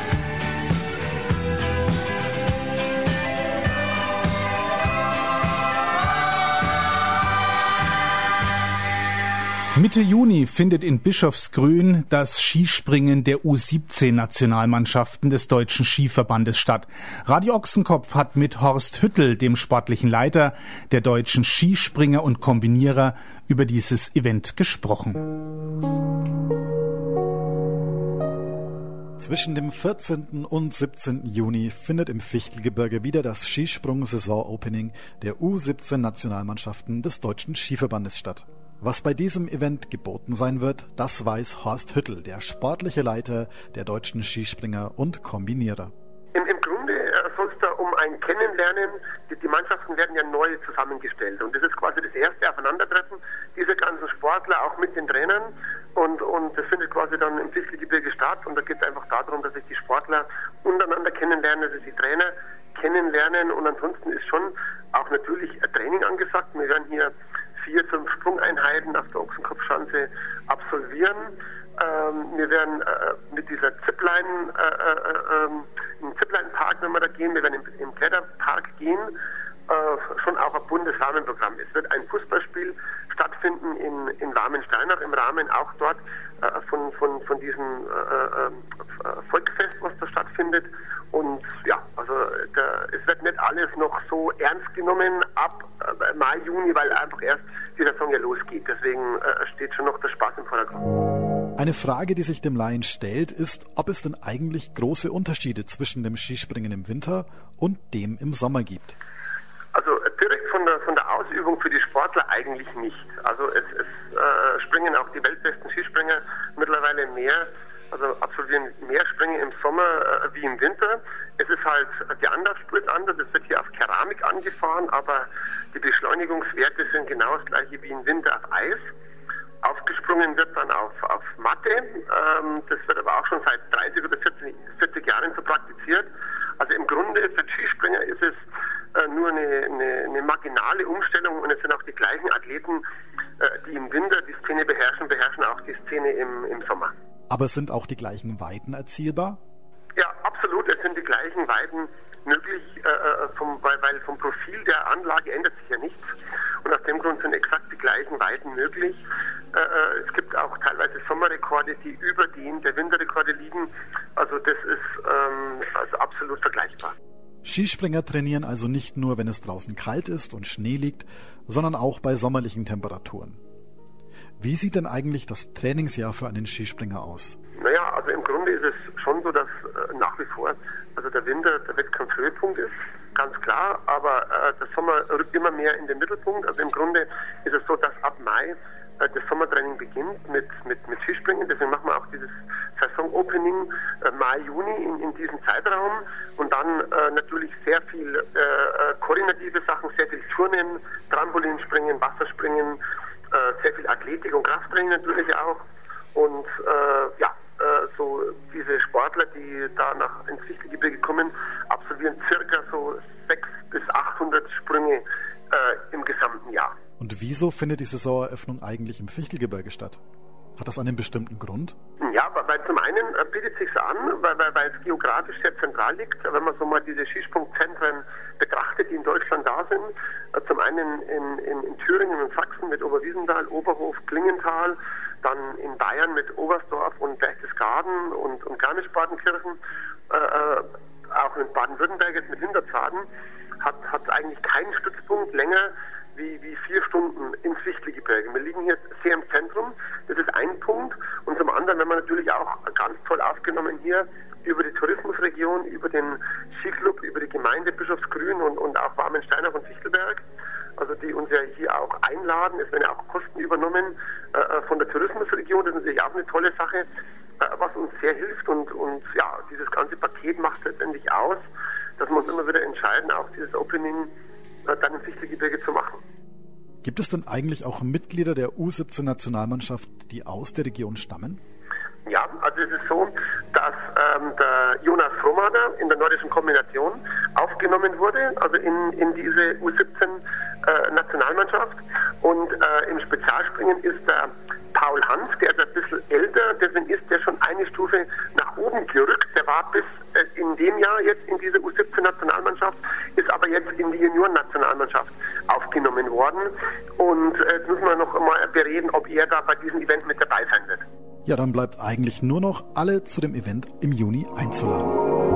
Mitte Juni findet in Bischofsgrün das Skispringen der U siebzehn Nationalmannschaften des Deutschen Skiverbandes statt. Radio Ochsenkopf hat mit Horst Hüttel, dem sportlichen Leiter der deutschen Skispringer und Kombinierer, über dieses Event gesprochen. Zwischen dem vierzehnten und siebzehnten Juni findet im Fichtelgebirge wieder das Skisprung-Saison-Opening der U siebzehn Nationalmannschaften des Deutschen Skiverbandes statt. Was bei diesem Event geboten sein wird, das weiß Horst Hüttel, der sportliche Leiter der deutschen Skispringer und Kombinierer. Im, im Grunde soll es da um ein Kennenlernen, die, die Mannschaften werden ja neu zusammengestellt und das ist quasi das erste Aufeinandertreffen dieser ganzen Sportler, auch mit den Trainern und, und das findet quasi dann im Fichtelgebirge statt und da geht es einfach darum, dass sich die Sportler untereinander kennenlernen, dass sich die Trainer kennenlernen und ansonsten ist schon auch natürlich ein Training angesagt. Wir werden hier vier, fünf Sprungeinheiten auf der Ochsenkopfschanze absolvieren. Ähm, wir werden äh, mit dieser Zipline, äh, äh, äh, im Zipline-Park, wenn wir da gehen, wir werden im, im Kletterpark gehen, äh, schon auch ein buntes Rahmenprogramm. Es wird ein Fußballspiel stattfinden in, in Warmensteinach im Rahmen auch dort äh, von, von, von diesem äh, äh, Volksfest, was da stattfindet. Und ja, also da, es wird nicht alles noch so ernst genommen ab äh, Mai, Juni, weil einfach erst dieser Song ja losgeht. Deswegen äh, steht schon noch der Spaß im Vordergrund. Eine Frage, die sich dem Laien stellt, ist, ob es denn eigentlich große Unterschiede zwischen dem Skispringen im Winter und dem im Sommer gibt. Also äh, direkt von der von der Ausübung für die Sportler eigentlich nicht. Also es, es äh, springen auch die weltbesten Skispringer mittlerweile mehr, also absolvieren mehr Sprünge im Sommer äh, wie im Winter. Es ist halt, die Anlaufspur ist anders, es wird hier auf Keramik angefahren, aber die Beschleunigungswerte sind genau das gleiche wie im Winter auf Eis. Aufgesprungen wird dann auf, auf Matte, ähm, das wird aber auch schon seit dreißig oder vierzig, vierzig Jahren so praktiziert. Also im Grunde für Skispringer ist es äh, nur eine, eine, eine marginale Umstellung und es sind auch die gleichen Athleten, äh, die im Winter die Szene beherrschen, beherrschen auch die Szene im, im Sommer. Aber sind auch die gleichen Weiten erzielbar? Ja, absolut. Es sind die gleichen Weiten möglich, äh, vom, weil, weil vom Profil der Anlage ändert sich ja nichts. Und aus dem Grund sind exakt die gleichen Weiten möglich. Äh, es gibt auch teilweise Sommerrekorde, die über denen der Winterrekorde liegen. Also das ist ähm, also absolut vergleichbar. Skispringer trainieren also nicht nur, wenn es draußen kalt ist und Schnee liegt, sondern auch bei sommerlichen Temperaturen. Wie sieht denn eigentlich das Trainingsjahr für einen Skispringer aus? Naja, also im Grunde ist es schon so, dass äh, nach wie vor also der Winter der Wettkampfhöhepunkt ist, ganz klar, aber äh, der Sommer rückt immer mehr in den Mittelpunkt. Also im Grunde ist es so, dass ab Mai äh, das Sommertraining beginnt mit, mit, mit Skispringen. Deswegen machen wir auch dieses Saison-Opening äh, Mai, Juni in, in diesem Zeitraum und dann äh, natürlich sehr viel äh, koordinative Sachen, sehr viel Turnen, Trampolinspringen, Wasserspringen, äh, sehr viel Athletik und Krafttraining natürlich auch. Und äh, ja, äh, so diese Sportler, die da nach ins Fichtelgebirge kommen, absolvieren circa so sechshundert bis achthundert Sprünge äh, im gesamten Jahr. Und wieso findet die Saisoneröffnung eigentlich im Fichtelgebirge statt? Hat das einen bestimmten Grund? Ja, weil zum einen äh, bietet sich an, weil, weil, weil es geografisch sehr zentral liegt. Wenn man so mal diese Skisprungzentren betrachtet, die in Deutschland da sind, äh, zum einen in, in, in Thüringen und Sachsen mit Oberwiesenthal, Oberhof, Klingenthal, dann in Bayern mit Oberstdorf und Berchtesgaden und, und Garmisch-Partenkirchen, äh, auch in Baden-Württemberg jetzt mit Hinterzarten, hat, hat eigentlich keinen Stützpunkt länger wie, wie vier Stunden ins Fichtelgebirge. Wir liegen hier sehr im Zentrum, das ist ein Punkt. Und zum anderen werden wir natürlich auch ganz toll aufgenommen hier über die Tourismusregion, über den Skiclub, über die Gemeinde Bischofsgrün und, und auch Warmensteinach und Fichtelberg. Also die uns ja hier auch einladen. Es werden ja auch Kosten übernommen äh, von der Tourismusregion. Das ist natürlich auch eine tolle Sache, äh, was uns sehr hilft. Und, und ja, dieses ganze Paket macht letztendlich aus, dass wir uns immer wieder entscheiden, auch dieses Opening äh, dann im Fichtelgebirge zu machen. Gibt es denn eigentlich auch Mitglieder der U siebzehn Nationalmannschaft, die aus der Region stammen? Ja, also es ist so, dass ähm, der Jonas Frohmaner in der nordischen Kombination aufgenommen wurde, also in, in diese U siebzehn äh, Nationalmannschaft. Und äh, im Spezialspringen ist der Paul Hans, der ist ein bisschen älter, deswegen ist der schon eine Stufe nach oben gerückt. Der war bis äh, in dem Jahr jetzt in diese U siebzehn Nationalmannschaft, ist aber jetzt in die Junioren-Nationalmannschaft aufgenommen worden. Und äh, jetzt müssen wir noch einmal bereden, ob er da bei diesem Event mit dabei sein wird. Ja, dann bleibt eigentlich nur noch, alle zu dem Event im Juni einzuladen.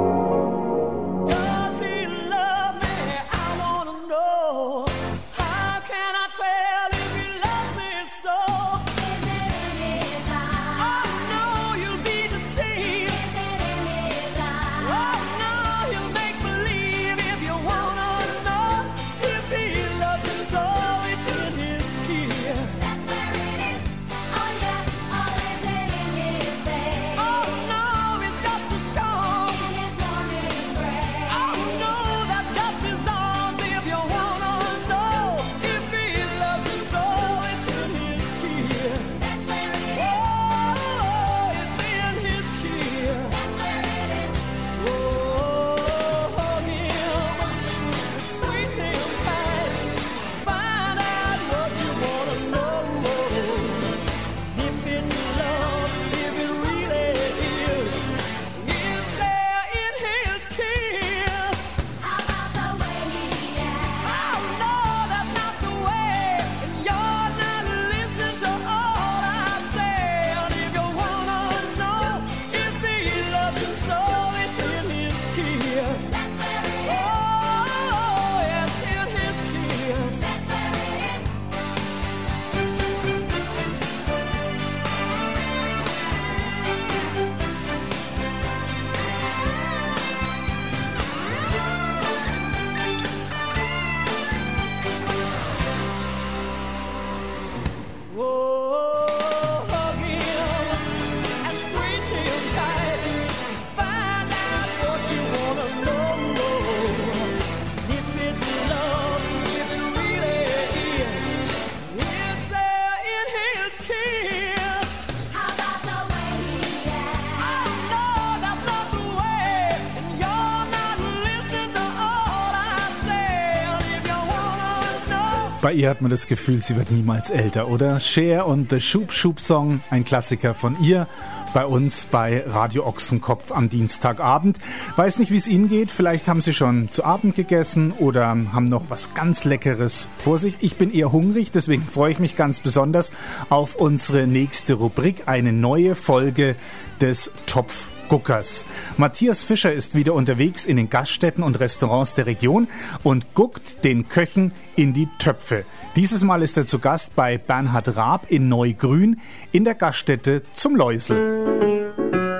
Bei ihr hat man das Gefühl, sie wird niemals älter, oder? Cher und The Shoop Shoop Song, ein Klassiker von ihr, bei uns bei Radio Ochsenkopf am Dienstagabend. Weiß nicht, wie es Ihnen geht, vielleicht haben Sie schon zu Abend gegessen oder haben noch was ganz Leckeres vor sich. Ich bin eher hungrig, deswegen freue ich mich ganz besonders auf unsere nächste Rubrik, eine neue Folge des Topf Guckers. Matthias Fischer ist wieder unterwegs in den Gaststätten und Restaurants der Region und guckt den Köchen in die Töpfe. Dieses Mal ist er zu Gast bei Bernhard Raab in Neugrün in der Gaststätte zum Läusel.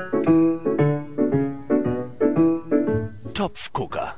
Topfgucker.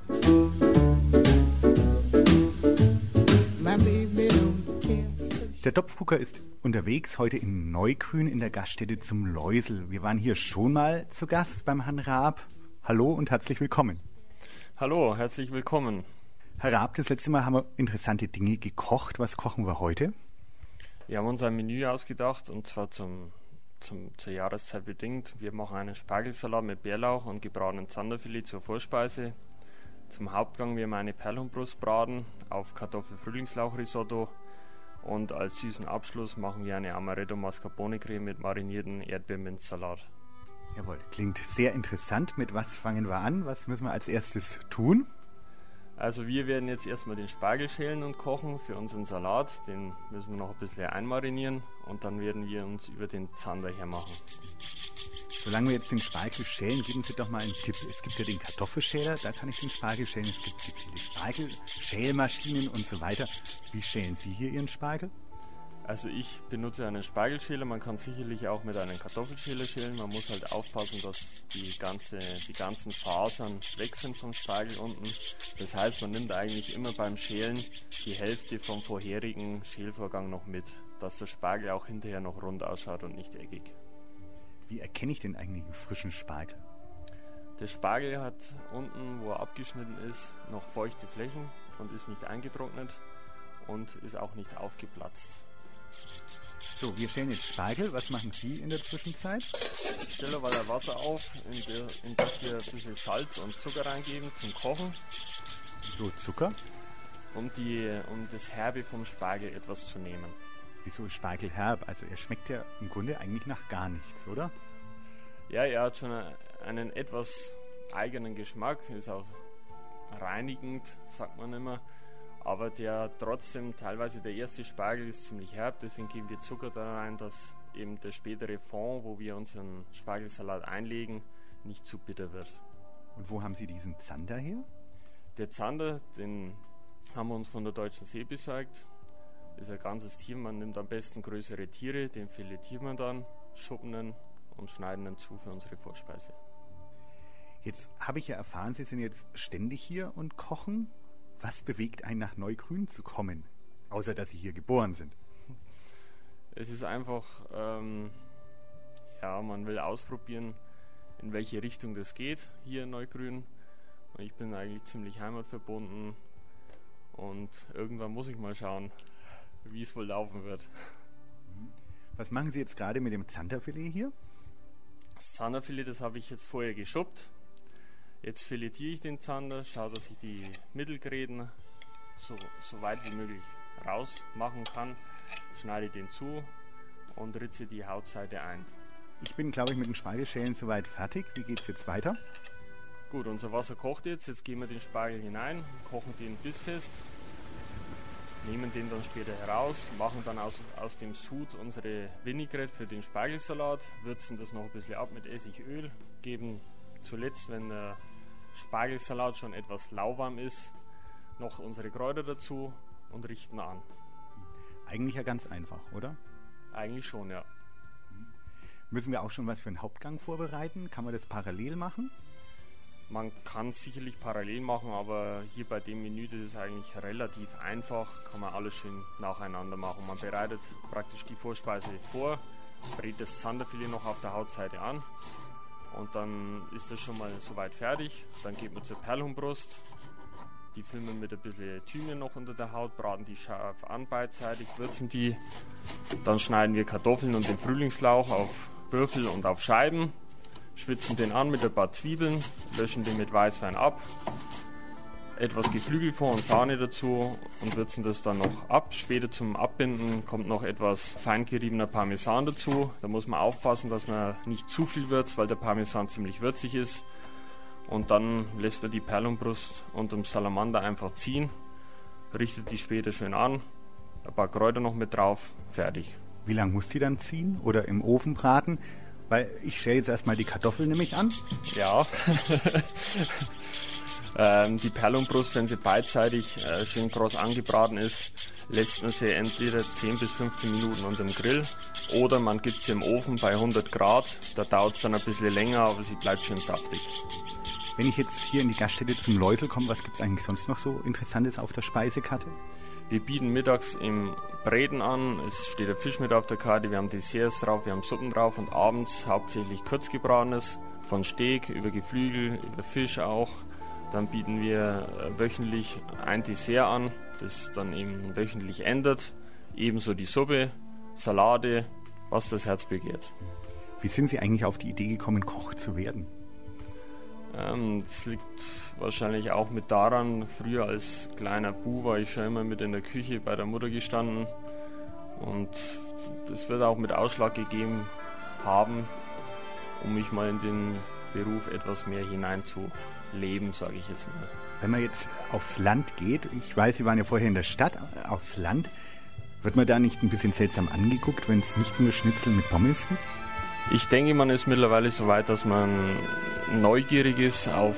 Der Topfgucker ist unterwegs heute in Neugrün in der Gaststätte zum Läusel. Wir waren hier schon mal zu Gast beim Herrn Raab. Hallo und herzlich willkommen. Hallo, herzlich willkommen. Herr Raab, das letzte Mal haben wir interessante Dinge gekocht. Was kochen wir heute? Wir haben uns ein Menü ausgedacht und zwar zum, zum, zur Jahreszeit bedingt. Wir machen einen Spargelsalat mit Bärlauch und gebratenen Zanderfilet zur Vorspeise. Zum Hauptgang wir haben eine Perlhuhnbrustbraten auf Kartoffel-Frühlingslauch-Risotto. Und als süßen Abschluss machen wir eine Amaretto Mascarpone Creme mit marinierten Erdbeerminzsalat. Jawohl, klingt sehr interessant. Mit was fangen wir an? Was müssen wir als erstes tun? Also wir werden jetzt erstmal den Spargel schälen und kochen für unseren Salat. Den müssen wir noch ein bisschen einmarinieren und dann werden wir uns über den Zander hermachen. Solange wir jetzt den Spargel schälen, geben Sie doch mal einen Tipp. Es gibt ja den Kartoffelschäler, da kann ich den Spargel schälen. Es gibt viele Spargelschälmaschinen und so weiter. Wie schälen Sie hier Ihren Spargel? Also ich benutze einen Spargelschäler. Man kann sicherlich auch mit einem Kartoffelschäler schälen. Man muss halt aufpassen, dass die, ganze, die ganzen Fasern weg sind vom Spargel unten. Das heißt, man nimmt eigentlich immer beim Schälen die Hälfte vom vorherigen Schälvorgang noch mit, dass der Spargel auch hinterher noch rund ausschaut und nicht eckig. Wie erkenne ich denn eigentlich einen frischen Spargel? Der Spargel hat unten, wo er abgeschnitten ist, noch feuchte Flächen und ist nicht eingetrocknet und ist auch nicht aufgeplatzt. So, wir schälen jetzt Spargel. Was machen Sie in der Zwischenzeit? Ich stelle weiter Wasser auf, in, der, in das wir ein bisschen Salz und Zucker reingeben zum Kochen. So, Zucker? Um, die, um das Herbe vom Spargel etwas zu nehmen. Wieso ist Spargel herb? Also er schmeckt ja im Grunde eigentlich nach gar nichts, oder? Ja, er hat schon einen etwas eigenen Geschmack, ist auch reinigend, sagt man immer. Aber der trotzdem, teilweise der erste Spargel ist ziemlich herb, deswegen geben wir Zucker da rein, dass eben der spätere Fond, wo wir unseren Spargelsalat einlegen, nicht zu bitter wird. Und wo haben Sie diesen Zander her? Der Zander, den haben wir uns von der Deutschen See besorgt. Ist ein ganzes Tier, man nimmt am besten größere Tiere, den filetiert man dann, schuppen ihn und schneiden ihn zu für unsere Vorspeise. Jetzt habe ich ja erfahren, Sie sind jetzt ständig hier und kochen. Was bewegt einen nach Neugrün zu kommen, außer dass Sie hier geboren sind? Es ist einfach, ähm, ja, man will ausprobieren, in welche Richtung das geht hier in Neugrün. Und ich bin eigentlich ziemlich heimatverbunden und irgendwann muss ich mal schauen, wie es wohl laufen wird. Was machen Sie jetzt gerade mit dem Zanderfilet hier? Das Zanderfilet, das habe ich jetzt vorher geschuppt. Jetzt filetiere ich den Zander, schaue, dass ich die Mittelgräten so, so weit wie möglich rausmachen kann, schneide den zu und ritze die Hautseite ein. Ich bin, glaube ich, mit dem Spargelschälen soweit fertig. Wie geht es jetzt weiter? Gut, unser Wasser kocht jetzt. Jetzt geben wir den Spargel hinein, kochen den bissfest, nehmen den dann später heraus, machen dann aus, aus dem Sud unsere Vinaigrette für den Spargelsalat, würzen das noch ein bisschen ab mit Essigöl, geben zuletzt, wenn der Spargelsalat schon etwas lauwarm ist, noch unsere Kräuter dazu und richten an. Eigentlich ja ganz einfach, oder? Eigentlich schon, ja. Müssen wir auch schon was für einen Hauptgang vorbereiten? Kann man das parallel machen? Man kann es sicherlich parallel machen, aber hier bei dem Menü, das ist eigentlich relativ einfach, kann man alles schön nacheinander machen. Man bereitet praktisch die Vorspeise vor, brät das Zanderfilet noch auf der Hautseite an. Und dann ist das schon mal soweit fertig. Dann geht man zur Perlhuhnbrust. Die füllen wir mit ein bisschen Thymian noch unter der Haut, braten die scharf an beidseitig, würzen die. Dann schneiden wir Kartoffeln und den Frühlingslauch auf Würfel und auf Scheiben. Schwitzen den an mit ein paar Zwiebeln, löschen den mit Weißwein ab. etwas Geflügelfond und Sahne dazu und würzen das dann noch ab. Später zum Abbinden kommt noch etwas fein geriebener Parmesan dazu. Da muss man aufpassen, dass man nicht zu viel würzt, weil der Parmesan ziemlich würzig ist. Und dann lässt man die Perlenbrust unterm Salamander einfach ziehen, richtet die später schön an, ein paar Kräuter noch mit drauf, fertig. Wie lange muss die dann ziehen oder im Ofen braten? Weil ich stelle jetzt erstmal die Kartoffeln nämlich an. Ja. ähm, die Perlenbrust, wenn sie beidseitig äh, schön kross angebraten ist, lässt man sie entweder zehn bis fünfzehn Minuten unter dem Grill oder man gibt sie im Ofen bei hundert Grad. Da dauert es dann ein bisschen länger, aber sie bleibt schön saftig. Wenn ich jetzt hier in die Gaststätte zum Läusel komme, was gibt es eigentlich sonst noch so Interessantes auf der Speisekarte? Wir bieten mittags im Bräten an, es steht der Fisch mit auf der Karte, wir haben Desserts drauf, wir haben Suppen drauf und abends hauptsächlich kurzgebratenes, von Steak über Geflügel, über Fisch auch. Dann bieten wir wöchentlich ein Dessert an, das dann eben wöchentlich ändert. Ebenso die Suppe, Salate, was das Herz begehrt. Wie sind Sie eigentlich auf die Idee gekommen, Koch zu werden? Ähm, das liegt wahrscheinlich auch mit daran, früher als kleiner Bub war ich schon immer mit in der Küche bei der Mutter gestanden und das wird auch mit Ausschlag gegeben haben, um mich mal in den Beruf etwas mehr hineinzuleben, sage ich jetzt mal. Wenn man jetzt aufs Land geht, ich weiß, Sie waren ja vorher in der Stadt, aufs Land, wird man da nicht ein bisschen seltsam angeguckt, wenn es nicht nur Schnitzel mit Pommes gibt? Ich denke, man ist mittlerweile so weit, dass man neugierig ist. Auf,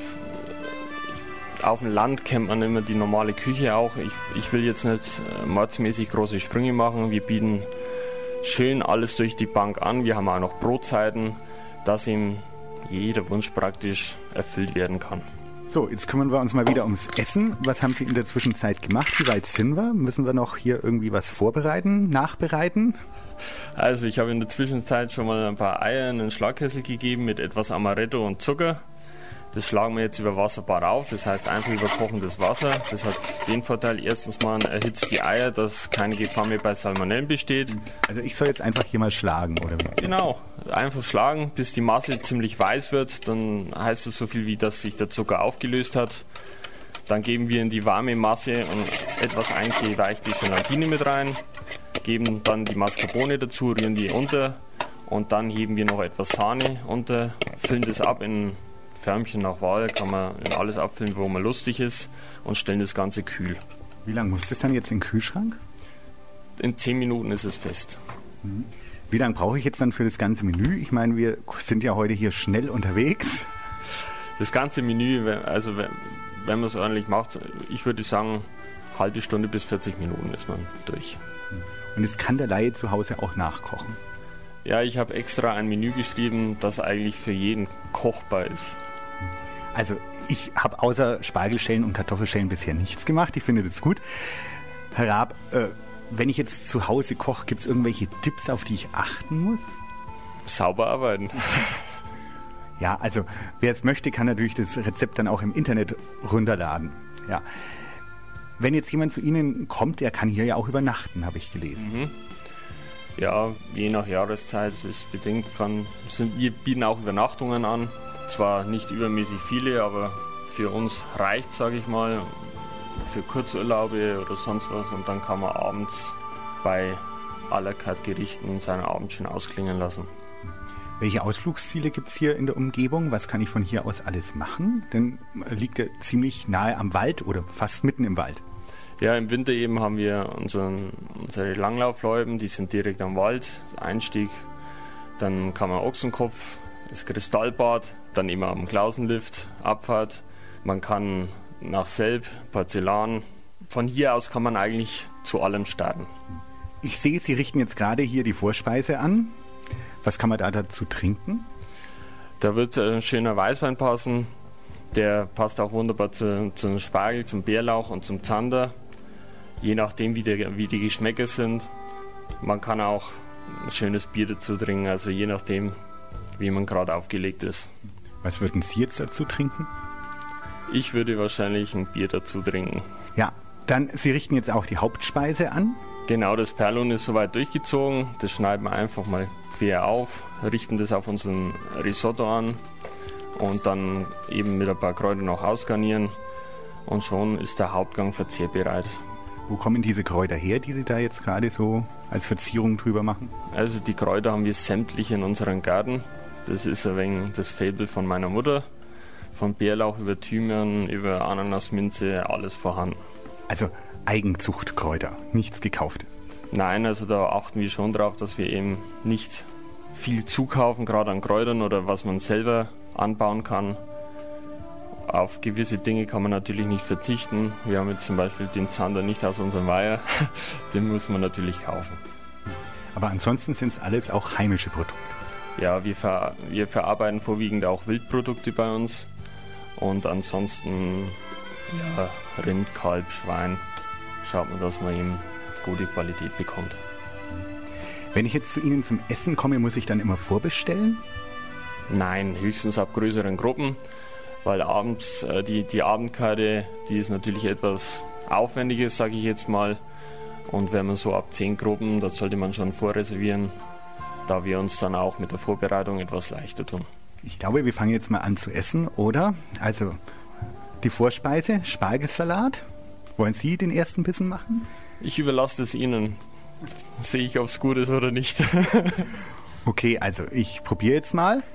auf dem Land kennt man immer die normale Küche auch. Ich, ich will jetzt nicht mordsmäßig große Sprünge machen. Wir bieten schön alles durch die Bank an. Wir haben auch noch Brotzeiten, dass ihm jeder Wunsch praktisch erfüllt werden kann. So, jetzt kümmern wir uns mal wieder ums Essen. Was haben Sie in der Zwischenzeit gemacht? Wie weit sind wir? Müssen wir noch hier irgendwie was vorbereiten, nachbereiten? Also ich habe in der Zwischenzeit schon mal ein paar Eier in einen Schlagkessel gegeben mit etwas Amaretto und Zucker. Das schlagen wir jetzt über Wasserbad auf, das heißt einfach über kochendes Wasser. Das hat den Vorteil, erstens mal erhitzt die Eier, dass keine Gefahr mehr bei Salmonellen besteht. Also ich soll jetzt einfach hier mal schlagen, oder wie? Genau, einfach schlagen, bis die Masse ziemlich weiß wird. Dann heißt es so viel wie, dass sich der Zucker aufgelöst hat. Dann geben wir in die warme Masse und etwas eingeweichte Gelatine mit rein, geben dann die Mascarpone dazu, rühren die unter und dann heben wir noch etwas Sahne unter, füllen das ab in Förmchen nach Wahl, kann man in alles abfüllen, wo man lustig ist und stellen das Ganze kühl. Wie lange muss das dann jetzt in den Kühlschrank? In zehn Minuten ist es fest. Mhm. Wie lange brauche ich jetzt dann für das ganze Menü? Ich meine, wir sind ja heute hier schnell unterwegs. Das ganze Menü, also wenn man es ordentlich macht, ich würde sagen, halbe Stunde bis vierzig Minuten ist man durch. Und es kann der Laie zu Hause auch nachkochen? Ja, ich habe extra ein Menü geschrieben, das eigentlich für jeden kochbar ist. Also ich habe außer Spargelschälen und Kartoffelschälen bisher nichts gemacht. Ich finde das gut. Herr Raab, äh, wenn ich jetzt zu Hause koche, gibt es irgendwelche Tipps, auf die ich achten muss? Sauber arbeiten. Ja, also wer es möchte, kann natürlich das Rezept dann auch im Internet runterladen. Ja. Wenn jetzt jemand zu Ihnen kommt, der kann hier ja auch übernachten, habe ich gelesen. Mhm. Ja, je nach Jahreszeit ist es bedingt. Kann, sind, wir bieten auch Übernachtungen an. Zwar nicht übermäßig viele, aber für uns reicht, sage ich mal, für Kurzurlaube oder sonst was. Und dann kann man abends bei à la carte Gerichten seinen Abend schön ausklingen lassen. Welche Ausflugsziele gibt es hier in der Umgebung? Was kann ich von hier aus alles machen? Denn liegt er ziemlich nahe am Wald oder fast mitten im Wald. Ja, im Winter eben haben wir unseren, unsere Langlaufloipen, die sind direkt am Wald, Einstieg. Dann kann man Ochsenkopf, das Kristallbad, dann immer am Klausenlift, Abfahrt. Man kann nach Selb, Porzellan. Von hier aus kann man eigentlich zu allem starten. Ich sehe, Sie richten jetzt gerade hier die Vorspeise an. Was kann man da dazu trinken? Da wird ein schöner Weißwein passen. Der passt auch wunderbar zu, zum Spargel, zum Bärlauch und zum Zander. Je nachdem, wie, der, wie die Geschmäcker sind. Man kann auch ein schönes Bier dazu trinken, also je nachdem, wie man gerade aufgelegt ist. Was würden Sie jetzt dazu trinken? Ich würde wahrscheinlich ein Bier dazu trinken. Ja, dann Sie richten jetzt auch die Hauptspeise an. Genau, das Perlon ist soweit durchgezogen. Das schneiden wir einfach mal quer auf, richten das auf unseren Risotto an und dann eben mit ein paar Kräutern noch ausgarnieren. und schon ist der Hauptgang verzehrbereit. Wo kommen diese Kräuter her, die Sie da jetzt gerade so als Verzierung drüber machen? Also die Kräuter haben wir sämtliche in unserem Garten. Das ist ein wenig das Faible von meiner Mutter. Von Bärlauch über Thymian, über Ananasminze, alles vorhanden. Also Eigenzuchtkräuter, nichts Gekauftes? Nein, also da achten wir schon drauf, dass wir eben nicht viel zukaufen, gerade an Kräutern oder was man selber anbauen kann. Auf gewisse Dinge kann man natürlich nicht verzichten. Wir haben jetzt zum Beispiel den Zander nicht aus unserem Weiher, den muss man natürlich kaufen. Aber ansonsten sind es alles auch heimische Produkte? Ja, wir, ver wir verarbeiten vorwiegend auch Wildprodukte bei uns und ansonsten ja, Rind, Kalb, Schwein, schaut man, dass man eben gute Qualität bekommt. Wenn ich jetzt zu Ihnen zum Essen komme, muss ich dann immer vorbestellen? Nein, höchstens ab größeren Gruppen, weil abends äh, die, die Abendkarte, die ist natürlich etwas aufwendiges, sage ich jetzt mal. Und wenn man so ab zehn Gruppen, da sollte man schon vorreservieren, da wir uns dann auch mit der Vorbereitung etwas leichter tun. Ich glaube, wir fangen jetzt mal an zu essen, oder? Also die Vorspeise, Spargelsalat. Wollen Sie den ersten Bissen machen? Ich überlasse es Ihnen. Sehe ich, ob es gut ist oder nicht. Okay, also ich probiere jetzt mal.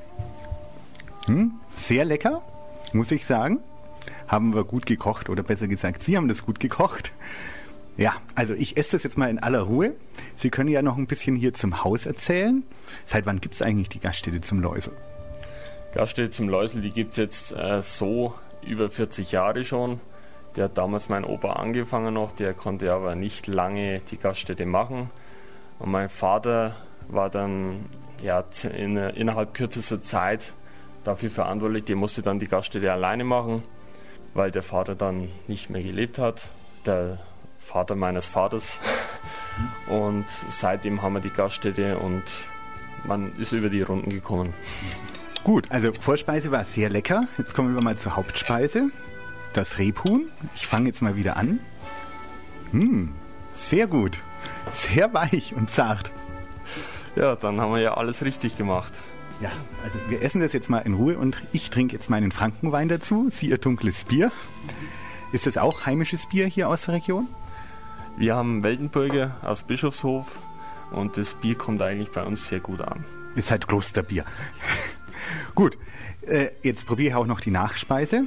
Hm, sehr lecker, muss ich sagen. Haben wir gut gekocht, oder besser gesagt, Sie haben das gut gekocht. Ja, also ich esse das jetzt mal in aller Ruhe. Sie können ja noch ein bisschen hier zum Haus erzählen. Seit wann gibt es eigentlich die Gaststätte zum Läusel? Gaststätte zum Läusel, die gibt es jetzt äh, so über vierzig Jahre schon. Der hat damals mein Opa angefangen noch, der konnte aber nicht lange die Gaststätte machen. Und mein Vater war dann ja, in, innerhalb kürzester Zeit dafür verantwortlich. Der musste dann die Gaststätte alleine machen, weil der Vater dann nicht mehr gelebt hat. Der Vater meines Vaters. Und seitdem haben wir die Gaststätte und man ist über die Runden gekommen. Gut, also Vorspeise war sehr lecker. Jetzt kommen wir mal zur Hauptspeise. Das Rebhuhn. Ich fange jetzt mal wieder an. Mmh, sehr gut. Sehr weich und zart. Ja, dann haben wir ja alles richtig gemacht. Ja, also wir essen das jetzt mal in Ruhe und ich trinke jetzt meinen Frankenwein dazu. Sie ihr dunkles Bier. Ist das auch heimisches Bier hier aus der Region? Wir haben Weltenburger aus Bischofshof und das Bier kommt eigentlich bei uns sehr gut an. Ist halt Klosterbier. Gut, äh, jetzt probiere ich auch noch die Nachspeise.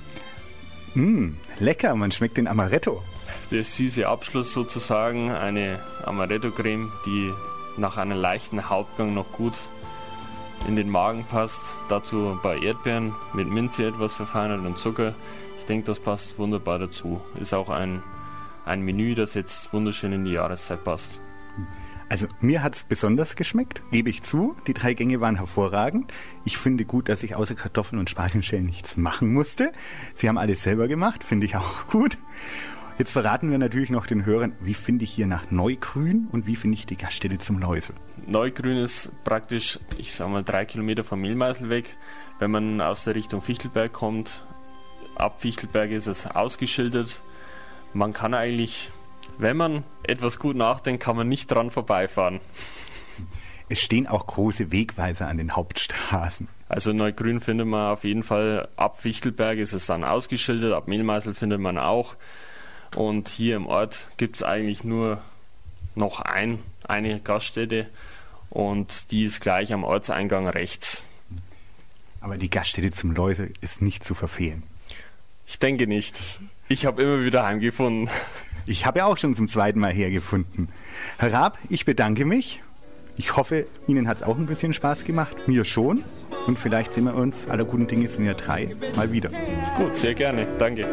Mmh, lecker, man schmeckt den Amaretto. Der süße Abschluss sozusagen, eine Amaretto-Creme, die nach einem leichten Hauptgang noch gut in den Magen passt. Dazu ein paar Erdbeeren mit Minze etwas verfeinert und Zucker. Ich denke, das passt wunderbar dazu. Ist auch ein, ein Menü, das jetzt wunderschön in die Jahreszeit passt. Also mir hat es besonders geschmeckt, gebe ich zu. Die drei Gänge waren hervorragend. Ich finde gut, dass ich außer Kartoffeln und Spargelschälen nichts machen musste. Sie haben alles selber gemacht, finde ich auch gut. Jetzt verraten wir natürlich noch den Hörern, wie finde ich hier nach Neugrün und wie finde ich die Gaststätte zum Läusel. Neugrün ist praktisch, ich sag mal, drei Kilometer vom Mehlmeißel weg. Wenn man aus der Richtung Fichtelberg kommt, ab Fichtelberg ist es ausgeschildert. Man kann eigentlich... Wenn man etwas gut nachdenkt, kann man nicht dran vorbeifahren. Es stehen auch große Wegweiser an den Hauptstraßen. Also Neugrün findet man auf jeden Fall. Ab Fichtelberg ist es dann ausgeschildert, ab Mehlmeißel findet man auch. Und hier im Ort gibt es eigentlich nur noch ein, eine Gaststätte und die ist gleich am Ortseingang rechts. Aber die Gaststätte zum Läusel ist nicht zu verfehlen. Ich denke nicht. Ich habe immer wieder heimgefunden. Ich habe ja auch schon zum zweiten Mal hergefunden. Herr Raab, ich bedanke mich. Ich hoffe, Ihnen hat es auch ein bisschen Spaß gemacht. Mir schon. Und vielleicht sehen wir uns, aller guten Dinge sind ja drei, mal wieder. Gut, sehr gerne. Danke.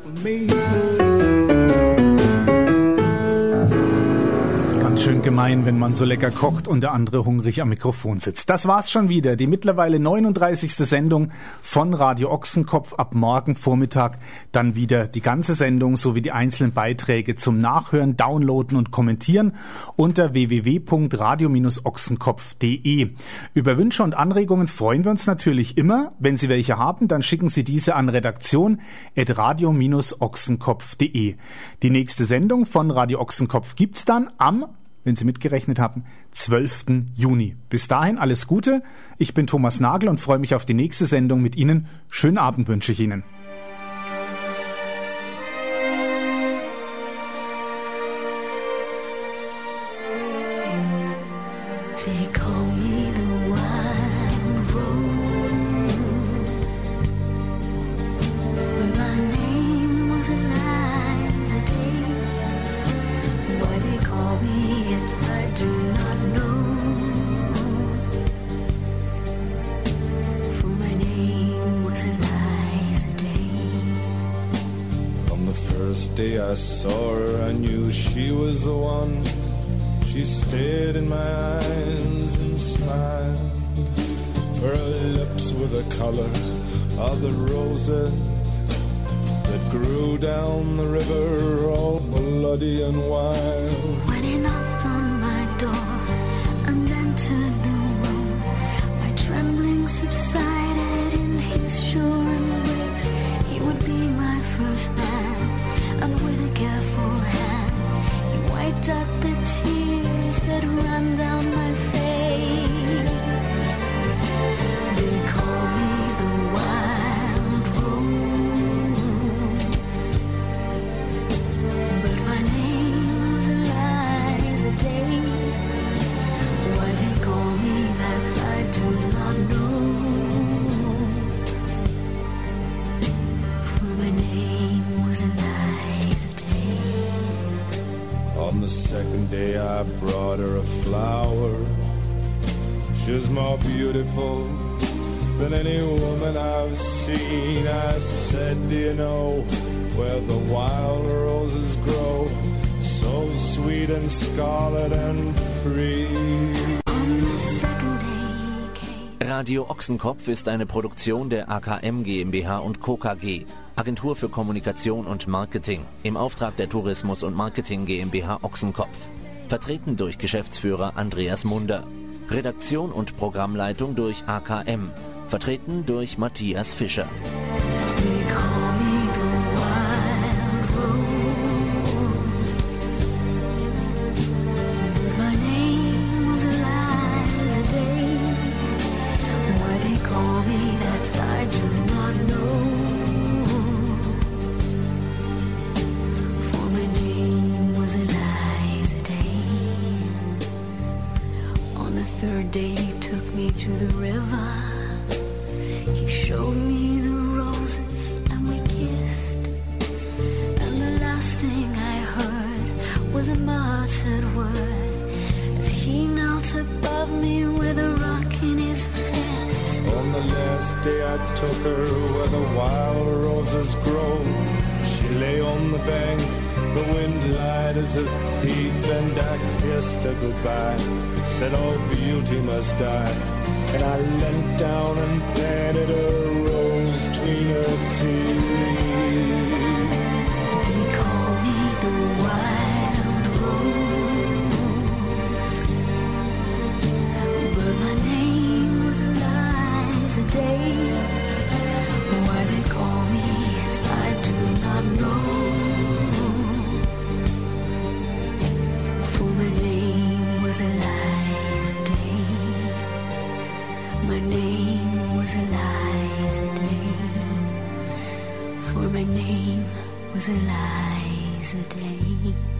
Ganz schön gemein, wenn man so lecker kocht und der andere hungrig am Mikrofon sitzt. Das war's schon wieder, die mittlerweile neununddreißigste Sendung von Radio Ochsenkopf. Ab morgen Vormittag dann wieder die ganze Sendung sowie die einzelnen Beiträge zum Nachhören, Downloaden und Kommentieren unter w w w punkt radio Bindestrich ochsenkopf punkt d e. Über Wünsche und Anregungen freuen wir uns natürlich immer. Wenn Sie welche haben, dann schicken Sie diese an redaktion at radio Bindestrich ochsenkopf punkt d e. Die nächste Sendung von Radio Ochsenkopf gibt's dann am, wenn Sie mitgerechnet haben, zwölften Juni. Bis dahin alles Gute. Ich bin Thomas Nagel und freue mich auf die nächste Sendung mit Ihnen. Schönen Abend wünsche ich Ihnen. day I saw her, I knew she was the one. She stared in my eyes and smiled. Her lips were the color of the roses that grew down the river, all bloody and wild. When he knocked on my door and entered the room, my trembling subsided in his sure embrace. He would be my first man, and with a careful hand he wiped out the tears that ran down my face. They call me the wild rose, but my name's Eliza Day. Why they call me that I do not know, for my name was Eliza Day. On the second day I brought her a flower. She was more beautiful than any woman I've seen. I said, do you know where the wild roses grow, so sweet and scarlet and free? Radio Ochsenkopf ist eine Produktion der A K M GmbH und Co. K G, Agentur für Kommunikation und Marketing, im Auftrag der Tourismus- und Marketing GmbH Ochsenkopf. Vertreten durch Geschäftsführer Andreas Munder. Redaktion und Programmleitung durch A K M. Vertreten durch Matthias Fischer. Third day he took me to the river. He showed me the roses and we kissed. And the last thing I heard was a muttered word as he knelt above me with a rock in his fist. On the last day I took her where the wild roses grow. She lay on the bank, the wind lied as a thief, and I kissed her goodbye. Said all beauty must die, and I leant down and planted a rose between her teeth. They call me the wild rose, but my name was Eliza Day. Why they call me it I do not know, for my name was Eliza. My name was Eliza Day, for my name was Eliza Day.